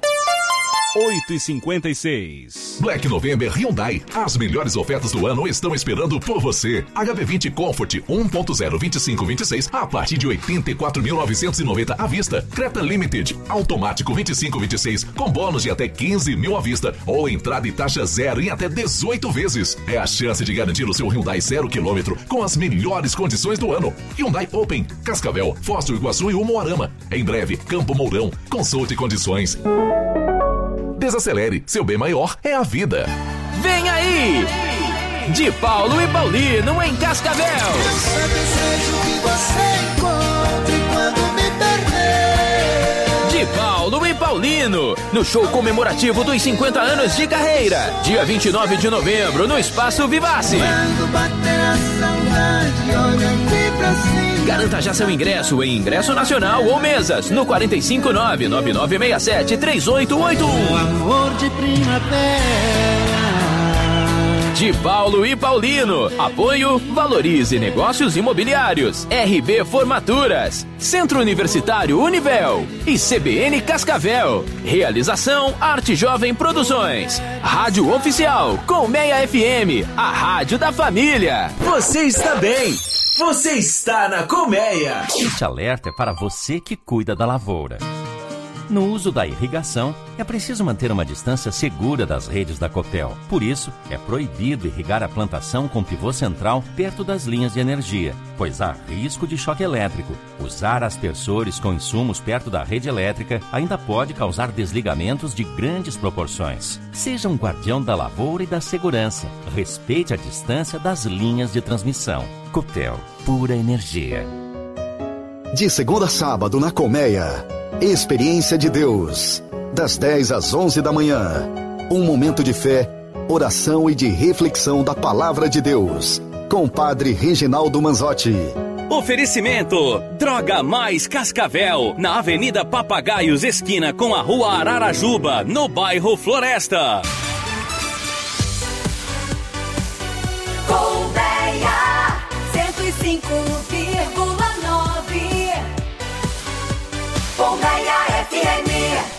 8h56. Black November Hyundai. As melhores ofertas do ano estão esperando por você. HB20 Comfort 1.0 2526 a partir de 84.990 à vista. Creta Limited automático 2526 com bônus de até 15 mil à vista ou entrada e taxa zero em até 18 vezes. É a chance de garantir o seu Hyundai 0 km com as melhores condições do ano. Hyundai Open, Cascavel, Foz do Iguaçu e Umuarama. Em breve, Campo Mourão. Consulte condições. Desacelere, seu bem maior é a vida. Vem aí! De Paulo e Paulino em Cascavel. Eu só desejo que você encontre quando me perder. De Paulo e Paulino, no show comemorativo dos 50 anos de carreira, dia 29 de novembro, no Espaço Vivace. Quando bater a saudade, olha aqui pra cima. Garanta já seu ingresso em Ingresso Nacional ou Mesas, no 459-9967-3881. Amor de primavera. De Paulo e Paulino. Apoio Valorize Negócios Imobiliários, RB Formaturas, Centro Universitário Univel e CBN Cascavel. Realização Arte Jovem Produções. Rádio Oficial Colmeia FM, a rádio da família. Você está bem. Você está na Colmeia. Este alerta é para você que cuida da lavoura. No uso da irrigação, é preciso manter uma distância segura das redes da Copel. Por isso, é proibido irrigar a plantação com pivô central perto das linhas de energia, pois há risco de choque elétrico. Usar aspersores com insumos perto da rede elétrica ainda pode causar desligamentos de grandes proporções. Seja um guardião da lavoura e da segurança. Respeite a distância das linhas de transmissão. Copel, pura energia. De segunda a sábado na Colmeia. Experiência de Deus, das 10 às 11 da manhã. Um momento de fé, oração e de reflexão da Palavra de Deus, com o Padre Reginaldo Manzotti. Oferecimento Droga Mais Cascavel, na Avenida Papagaios, esquina com a Rua Ararajuba, no bairro Floresta. Colmeia 105,9. Colmeia FM.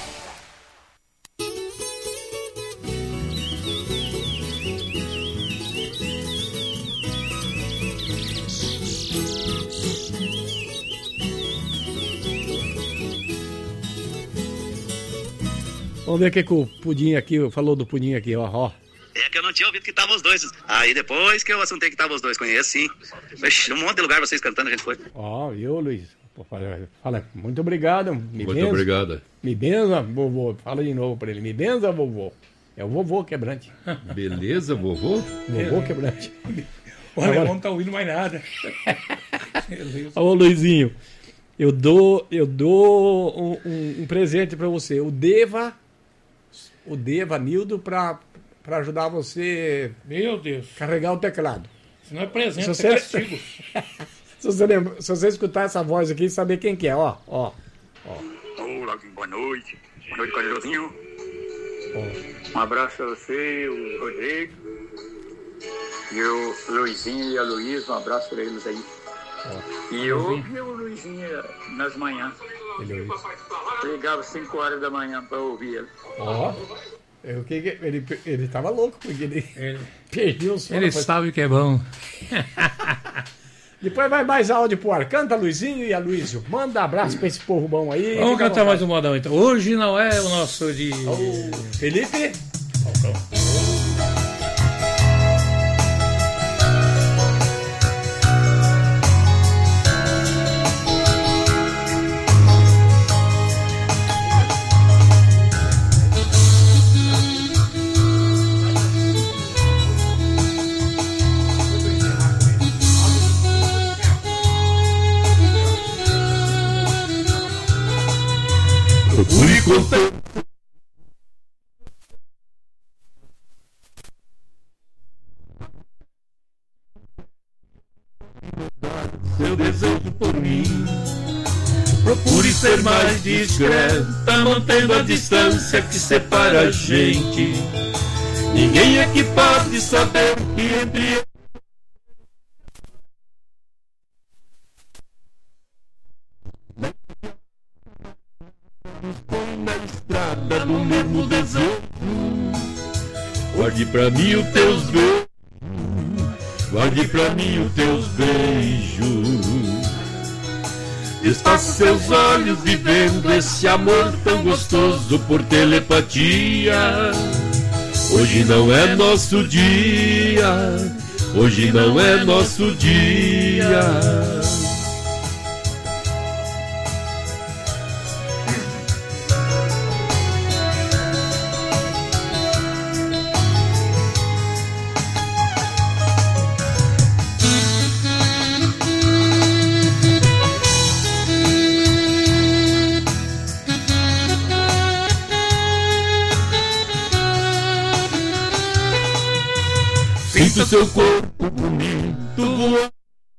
Vamos ver o que o Pudim aqui falou do Pudim aqui, ó. É que eu não tinha ouvido que estavam os dois. Aí depois que eu assuntei que estavam os dois, conheço sim. Ixi, um monte de lugar vocês cantando, a gente foi. Ó, viu, Luiz? Fala, muito obrigado. Muito obrigado. Me benza, vovô. Fala de novo pra ele. Me benza, vovô. É o vovô quebrante. Beleza, vovô? Vovô quebrante. O alemão não tá ouvindo mais nada. Ô, Luizinho, eu dou um presente pra você. O Deva Nildo pra ajudar você. Meu Deus. Carregar o teclado. Se não é presente, é castigo. Se você escutar essa voz aqui e saber quem que é, ó. Olá, boa noite. Boa noite, Caridozinho. Um abraço a você, o Rodrigo. E o Luizinho e a Luísa, um abraço para eles aí. E eu ouvi o Luizinho nas manhãs. Ligava 5 horas da manhã para ouvir ele. Ele tava louco, porque ele perdeu o sono. Ele sabe que é bom. Depois vai mais áudio pro ar. Canta, Luizinho e Aloysio. Manda abraço pra esse povo bom aí. Vamos cantar mais um modão então. Hoje não é o nosso dia. Felipe. Procure contar. Seu desejo por mim. Procure ser mais discreta, mantendo a distância que separa a gente. Ninguém é que pode saber que entre na estrada do mesmo desejo. Guarde pra mim os teus beijos, guarde pra mim os teus beijos. Desfaça seus olhos vivendo esse amor tão gostoso por telepatia. Hoje não é nosso dia, hoje não é nosso dia. Sinto seu corpo bonito voando.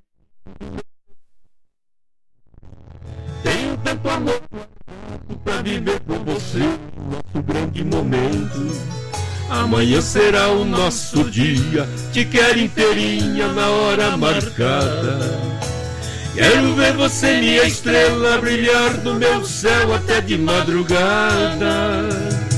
Tenho tanto amor pra viver com você nosso grande momento. Amanhã será o nosso dia, te quero inteirinha na hora marcada. Quero ver você, minha estrela, brilhar no meu céu até de madrugada.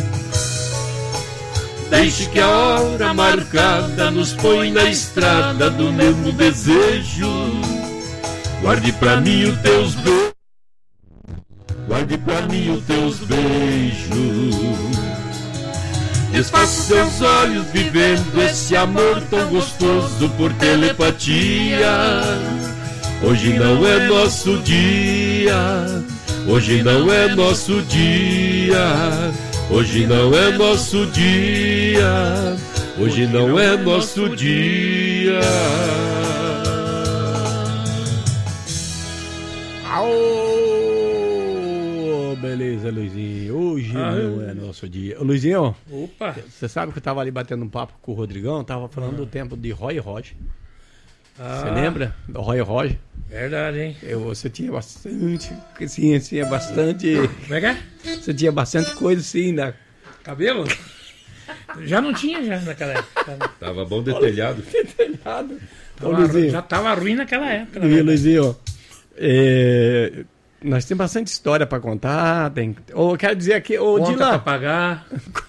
Deixe que a hora marcada nos põe na estrada do mesmo desejo. Guarde pra mim os teus beijos, guarde pra mim os teus beijos. Desfaça seus olhos vivendo esse amor tão gostoso por telepatia. Hoje não é nosso dia, hoje não é nosso dia. Hoje não é nosso dia, hoje não é nosso dia. Aô, beleza, Luizinho. Hoje não é nosso dia. Ô, Luizinho, opa. Você sabe que eu tava ali batendo um papo com o Rodrigão, tava falando do tempo de Roy e Roger. Você lembra? Do Roy Roger. Verdade, hein? Você tinha bastante. Sim, tinha bastante. Como é que é? Você tinha bastante coisa assim, né? Cabelo? Já não tinha já naquela época. Tava bom de telhado. Telhado. Já tava ruim naquela época. Luizinho, nós temos bastante história para contar. Ou quero dizer aqui, Conta pra pagar.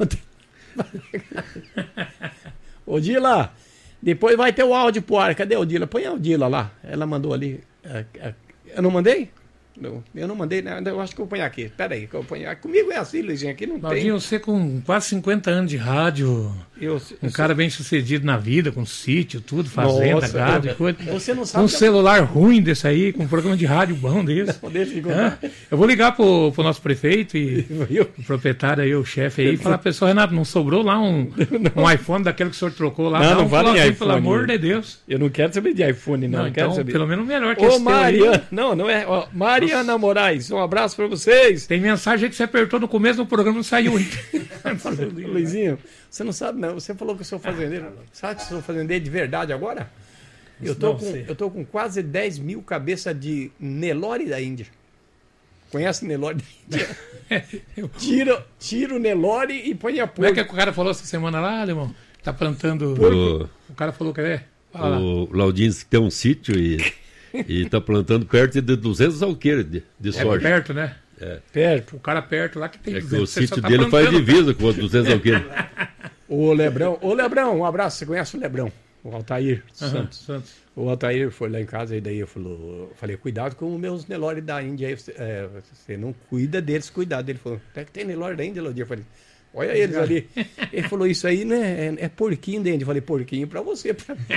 Ô Dila, depois vai ter o áudio pro ar. Cadê o Dila? Põe a Dila lá. Ela mandou ali. Eu não mandei? Não, eu não mandei, né? Eu acho que eu vou pôr aqui. Espera aí, que eu ponho. Comigo é assim, Luizinho, aqui não Claudinho, tem. você com quase 50 anos de rádio, cara bem sucedido na vida, com sítio, tudo, fazenda, gado e coisa. Você não sabe. Um celular ruim desse aí, com um programa de rádio bom desse. Não, deixa de contar. Eu vou ligar pro nosso prefeito e o proprietário aí, o chefe aí, e falar, pessoal, Renato, não sobrou lá um iPhone daquele que o senhor trocou lá? Não vale iPhone. Pelo amor de Deus. Eu não quero saber de iPhone, não. Então, quero saber. Pelo menos melhor que Ô, esse Mariana, aí. não é. Ó, Mariana Moraes, um abraço pra vocês. Tem mensagem que você apertou no começo do programa e não saiu ainda. Luizinho, você não sabe, não. Você falou que eu sou fazendeiro. Sabe que eu sou fazendeiro de verdade agora? Eu tô com quase 10 mil cabeças de Nelore da Índia. Conhece Nelore da Índia? Tira o Nelore e põe a porco. Como é que o cara falou essa semana lá, alemão? Tá plantando. O cara falou que é. O Laudinho tem um sítio e tá plantando perto de 200 alqueires de soja. É perto, né? Perto. O cara perto lá que tem 200. Que o sítio dele faz divisa com 200 alqueires. Ô Lebrão, um abraço. Você conhece o Lebrão? O Altair Santos. O Altair foi lá em casa e daí eu falei, cuidado com os meus Nelore da Índia aí. Você não cuida deles, cuidado. Ele falou, até que tem Nelore da Índia, Laudir. Eu falei, olha eles ali. Ele falou, isso aí, né? É porquinho da Índia. Eu falei, porquinho pra você, pra mim.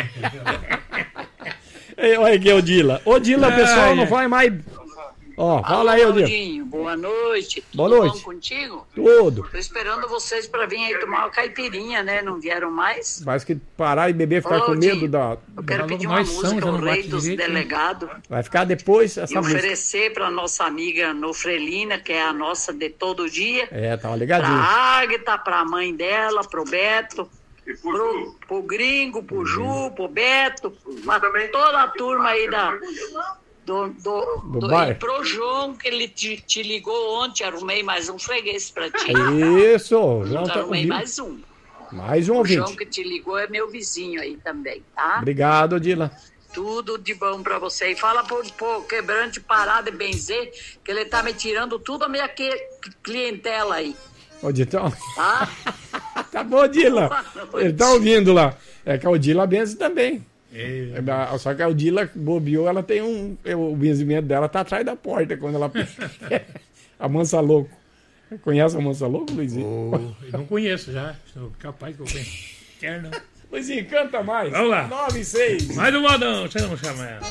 Olha aqui, Odila. Odila, pessoal, não vai mais. Ó, fala aí, Odila. Boa noite. Boa noite. Bom contigo? Tudo. Tô esperando vocês para vir aí tomar uma caipirinha, né? Não vieram mais? Mas que parar e beber, ficar com medo da... Eu quero pedir uma música, o Rei dos Delegados. Vai ficar depois essa música. E oferecer para nossa amiga Nofrelina, que é a nossa de todo dia. Tava ligadinho. Pra Águita, pra mãe dela, pro Beto. Pro Gringo, pro Ju, pro Beto, pra toda a turma aí do e pro João, que ele te ligou ontem, arrumei mais um freguês pra ti. Isso, João tá arrumei mais um. Mais um ouvinte. O João que te ligou é meu vizinho aí também, tá? Obrigado, Odila. Tudo de bom pra você. E fala pro Quebrante parar de benzer, que ele tá me tirando tudo a minha clientela aí. Odila, tá? Tá bom, Odila. Ele tá ouvindo lá. É que a Odila benze também. Só que a Odila bobeou, ela tem o benzimento dela tá atrás da porta quando ela a Mansa Louco. Conhece a Mansa Louco, Luizinho? Eu não conheço já. Sou capaz que eu conheço. Quero não. Luizinho, canta mais. Vamos lá. 9 e 6. Mais um modão, você não chama ela.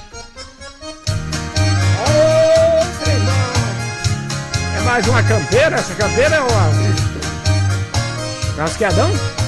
Ô, treinão. É mais uma campeira? Essa campeira é uma casqueadão?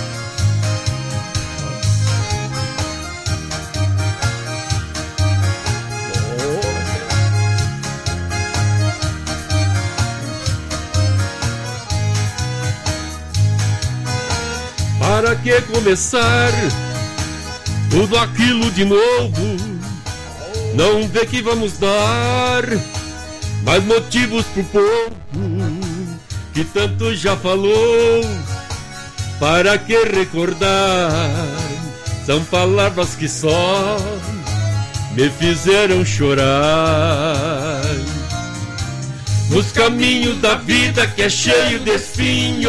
Para que começar tudo aquilo de novo? Não vê que vamos dar mais motivos pro povo que tanto já falou. Para que recordar? São palavras que só me fizeram chorar. Nos caminhos da vida que é cheio de espinho.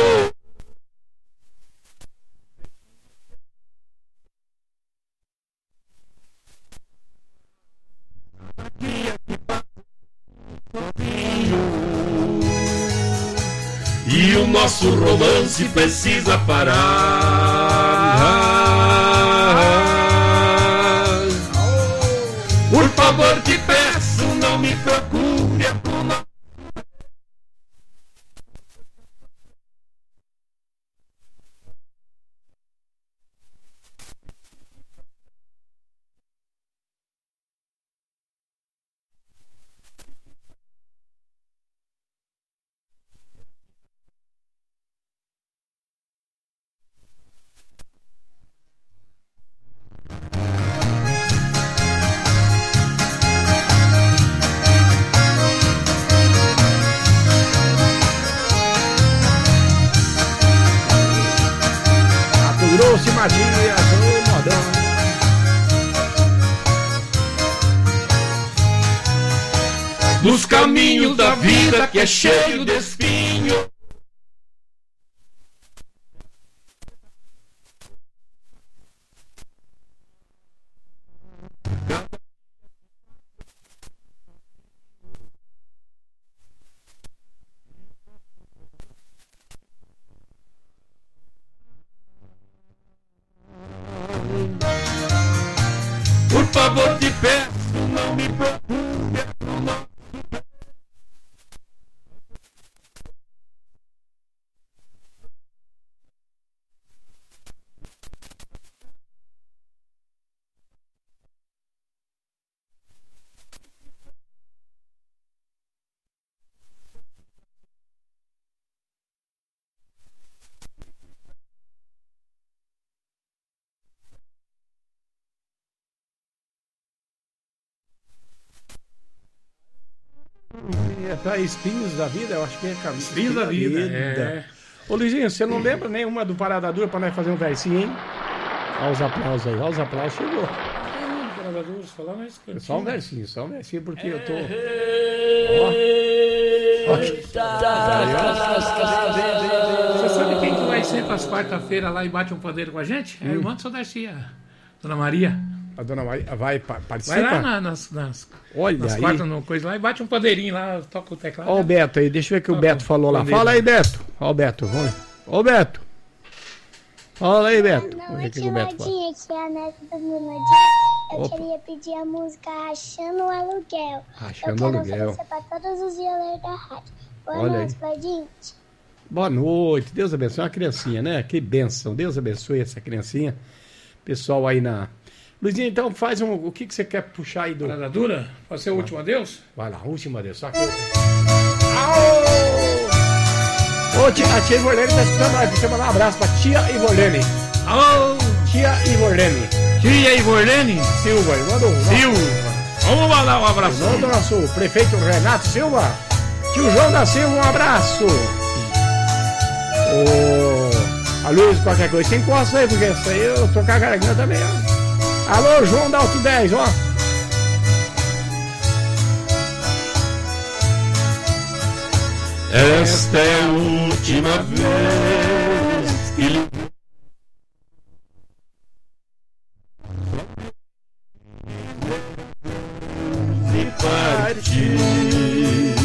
E o nosso romance precisa parar. Por favor, te peço, não me procure por uma... Matias, o modão. Nos caminhos da vida que é cheio de espinho. Por favor, te peço, não me procure, não. Tá, Espinhos da Vida, eu acho que é Espinhos da Vida. É. Ô Luizinho, você não lembra nenhuma do Parada Dura pra nós fazer um versinho, hein? Olha os aplausos aí, olha os aplausos, chegou. Parada Dura, falar mais só um versinho, porque eu tô. Você sabe quem que vai sempre às quarta-feiras lá e bate um pandeiro com a gente? É a irmã do seu Darcia, Dona Maria. A Dona Maria vai participar? Vai lá nas Olha aí. quartas, no coisa lá, e bate um pandeirinho lá, toca o teclado. Olha o Beto aí, deixa eu ver o que o Beto falou lá. Fala aí, Beto. Olha o Beto, vamos. Ô, Beto. Fala aí, Beto. Boa noite, Ladinha, aqui é a neta do Lunadinha. Eu queria pedir a música Rachando o Aluguel. Rachando o Aluguel. Eu quero oferecer pra todos os violeiros da rádio. Boa Olha noite, aí. Ladinha. Boa noite, Deus abençoe. Uma criancinha, né? Que bênção, Deus abençoe essa criancinha. Pessoal aí na... Luizinho, então faz o que você quer puxar aí do... Parada Dura? Pode ser o último adeus? Vai lá, último adeus. Só que eu... Ô, a tia Ivorlene tá escutando nós. Você mandar um abraço pra tia Ivorlene. Alô! Tia Ivorlene. Tia Ivorlene? Silva, Silva. Vamos mandar um abraço. Em nome do nosso prefeito Renato Silva. Tio João da Silva, um abraço. A Luiz, qualquer coisa, você encosta aí, porque isso aí eu tô com a garganta também, ó. Alô, João da Alto 10, ó. Esta é a última vez que lhe... partir.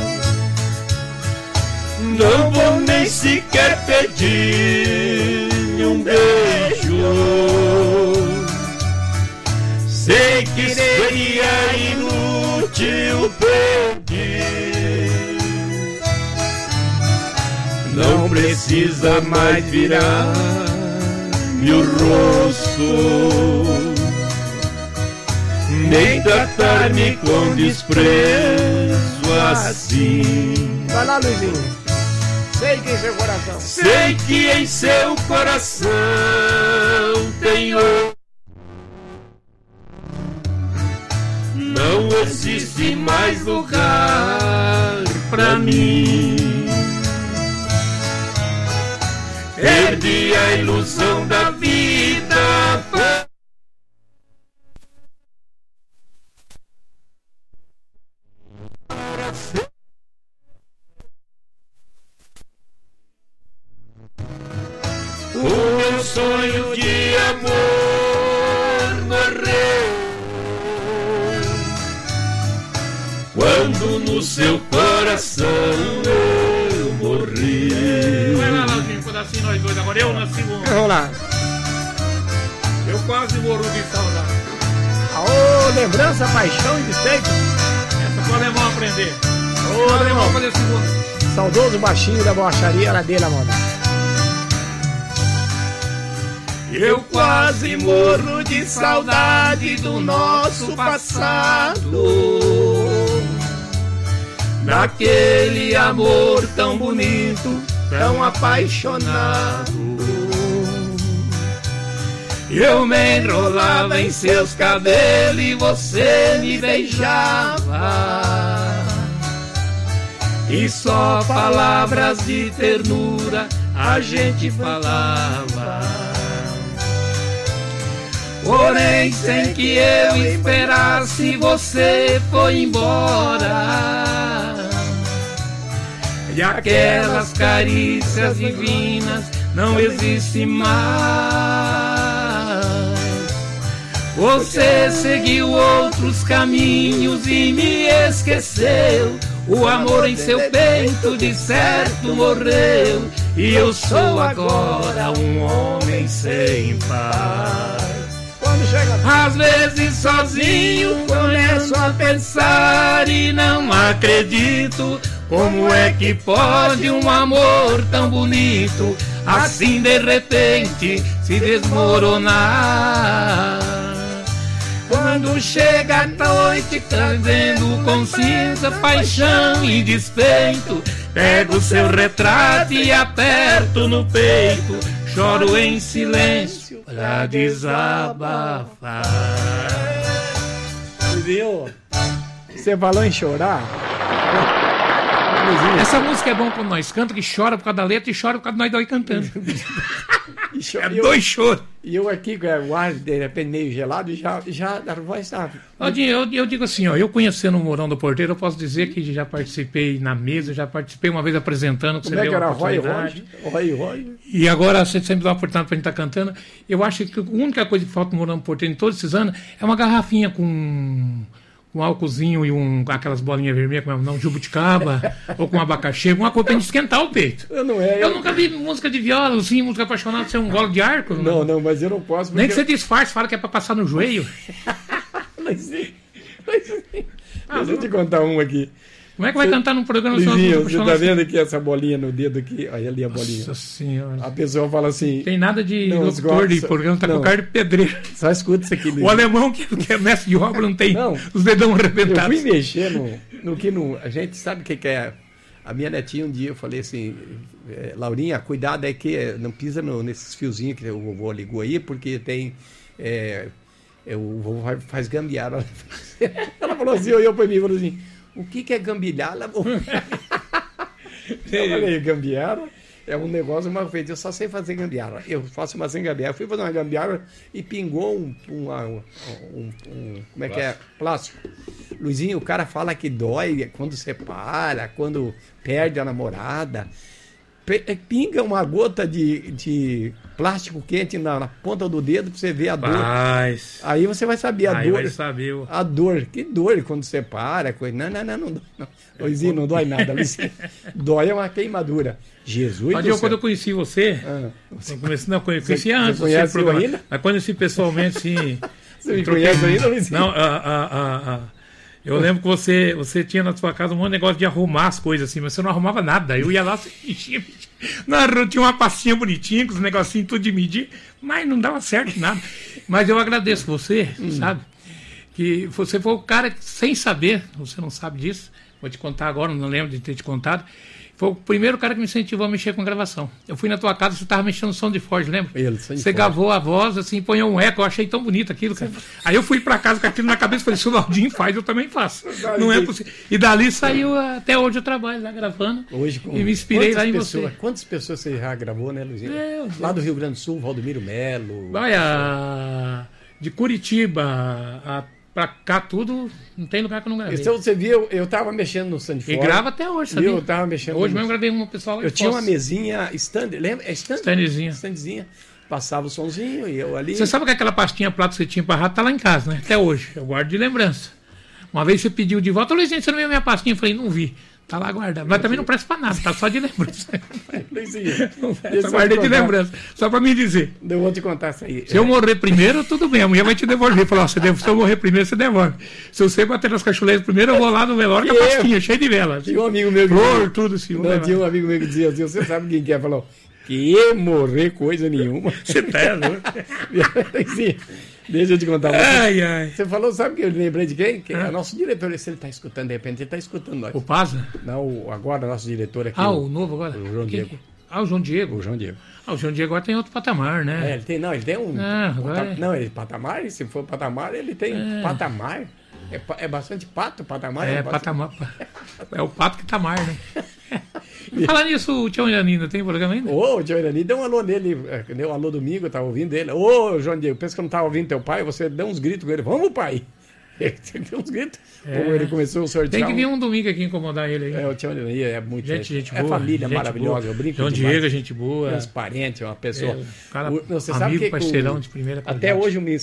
Não vou nem sequer pedir um beijo. Sei que seria inútil pedir. Não precisa mais virar meu rosto, nem tratar-me com desprezo assim. Vai lá, Luizinho. Sei que em seu coração. Sei que em seu coração tem outro. Não existe mais lugar pra mim. Perdi a ilusão da vida. O meu sonho de amor morreu quando no seu coração eu morri. Vai lá, Laudinho, um pedacinho nós dois. Agora eu nasci bom. Vamos lá. Eu quase morro de saudade. Aô, lembrança, paixão e despeito. Essa foi o alemão aprender. Ô, alemão, fazer segunda. Saudoso baixinho da borracharia Ladeira, mano. Eu quase morro de saudade do nosso passado, daquele amor tão bonito, tão apaixonado. Eu me enrolava em seus cabelos e você me beijava, e só palavras de ternura a gente falava. porém sem que eu esperasse você foi embora. E aquelas carícias divinas não existem mais. Você seguiu outros caminhos e me esqueceu. O amor em seu peito de certo morreu. E eu sou agora um homem sem paz. Às vezes sozinho começo a pensar e não acredito. Como é que pode um amor tão bonito assim de repente se desmoronar? Quando chega a noite trazendo consciência, paixão e despeito, pego seu retrato e aperto no peito, choro em silêncio pra desabafar. Viu? Você falou em chorar? Essa música é bom quando nós cantamos, que chora por causa da letra e chora por causa de nós dois cantando. É dois choros. E eu aqui com o ar de repente meio gelado e já a voz está... Eu digo assim, ó, eu conhecendo o Mourão do Porteiro, eu posso dizer que já participei na mesa, já participei uma vez apresentando. Como é que era? Roy. E agora você sempre dá uma oportunidade pra gente estar cantando. Eu acho que a única coisa que falta no Mourão do Porteiro em todos esses anos é uma garrafinha com um álcoolzinho e aquelas bolinhas vermelhas, como é o nome, jubuticaba, ou com abacaxi, alguma coisa pra gente esquentar o peito. Eu nunca vi música de viola, assim, música apaixonada, ser um golo de arco. Não, mas eu não posso. Nem que você disfarce, fala que é pra passar no joelho. Mas deixa eu te contar um aqui. Como é que vai cantar num programa Lizinho, você tá vendo aqui essa bolinha no dedo aqui? Olha ali a bolinha. Nossa senhora. A pessoa fala assim... Tem nada de locutor de programa, tá com cara de pedreiro. Só escuta isso aqui, Lizinho. O alemão que é mestre de obra não tem os dedão arrebentados. Eu fui mexer no que não... A gente sabe o que é... A minha netinha um dia eu falei assim... Laurinha, cuidado aí que não pisa nesses fiozinhos que o vovô ligou aí, porque tem... o vovô faz gambiarra. Ela falou assim, olhou pra mim e falou assim... O que é gambiarra? Eu falei, gambiarra é um negócio mal feito. Eu só sei fazer gambiarra. Eu faço uma sem gambiarra. Fui fazer uma gambiarra e pingou como é que é? Plástico. Luizinho, o cara fala que dói quando separa, quando perde a namorada. Pinga uma gota de plástico quente na ponta do dedo pra você ver a dor. Aí você vai saber a dor. Vai saber. A dor. Que dor quando você para. Não dói. Luizinho, não dói nada. Luizinho, dói é uma queimadura. Jesus do céu. Quando eu conheci você, eu conheci antes. Você conhece eu ainda? Mas conheci pessoalmente, sim. Você me conhece ainda, Luizinho? Não, eu lembro que você tinha na sua casa um monte de negócio de arrumar as coisas assim, mas você não arrumava nada. Eu ia lá, você enchia. Tinha uma pastinha bonitinha, com os negocinhos tudo de medir, mas não dava certo nada. Mas eu agradeço você, sabe? Que você foi o cara que, sem saber, você não sabe disso, vou te contar agora, não lembro de ter te contado. Foi o primeiro cara que me incentivou a mexer com gravação. Eu fui na tua casa, você estava mexendo no som de Ford, lembra? Você gravou a voz, assim, ponhou um eco, eu achei tão bonito aquilo, cara. Aí eu fui pra casa com aquilo na cabeça e falei, se o Valdinho faz, eu também faço. Não é possível. E dali saiu, até hoje eu trabalho lá gravando. E me inspirei lá em você. Quantas pessoas você já gravou, né, Luizinho? Lá do Rio Grande do Sul, Valdomiro Melo. Olha, de Curitiba pra cá tudo, não tem lugar que eu não gravei. Então você viu, eu tava mexendo no Sandford. E grava até hoje, sabia? Eu tava mexendo. Hoje mesmo gravei uma pessoal lá. Eu tinha uma mesinha stand, lembra? Standzinha. Passava o sonzinho e eu ali. Você sabe que aquela pastinha prata que você tinha pra rato tá lá em casa, né? Até hoje. Eu guardo de lembrança. Uma vez você pediu de volta, Luizinho, você não viu minha pastinha? Eu falei, não vi. Tá lá guardado. Mas também não presta pra nada, tá só de lembrança. Só guardei de lembrança. Só pra me dizer. Eu vou te contar isso aí. Se eu morrer primeiro, tudo bem. A mulher vai te devolver. Falar, se eu morrer primeiro, você devolve. Se você bater nas cacholeiras primeiro, eu vou lá no velório com a pastinha, cheia de vela. Tinha um amigo meu que flor, tudo assim. Tinha um amigo meu que dizia assim, você sabe quem que é? Falou, que morrer coisa nenhuma. Você tá louco. Deixa eu te contar. Ai. Você falou, sabe que eu lembrei de quem? Que é o nosso diretor, se ele está escutando, de repente, ele está escutando nós. O Paza? Não, agora, nosso diretor aqui. O novo agora? O João Diego. O João Diego. O João Diego. O João Diego agora tem outro patamar, né? Ele tem um... Não, ele patamar, se for patamar, ele tem patamar. É bastante pato, patamar. Patamar. É o pato que tá mar, né? Falar nisso, o Tião Iranino tem programa ainda? Ô, o Tião Iranino deu um alô nele, deu um alô domingo, eu tava ouvindo ele. Ô, João Diego, pensa que eu não tava ouvindo teu pai, você deu uns gritos com ele, vamos, pai. Ele deu uns gritos. Ele começou a sortear. Tem que vir um domingo aqui incomodar ele aí. O Tião Iranino é muito gente boa. É família gente maravilhosa, boa. eu brinco João demais. Diego é gente boa. Transparente, é uma pessoa. Cara, você amigo, sabe que parceirão de primeira qualidade. Até hoje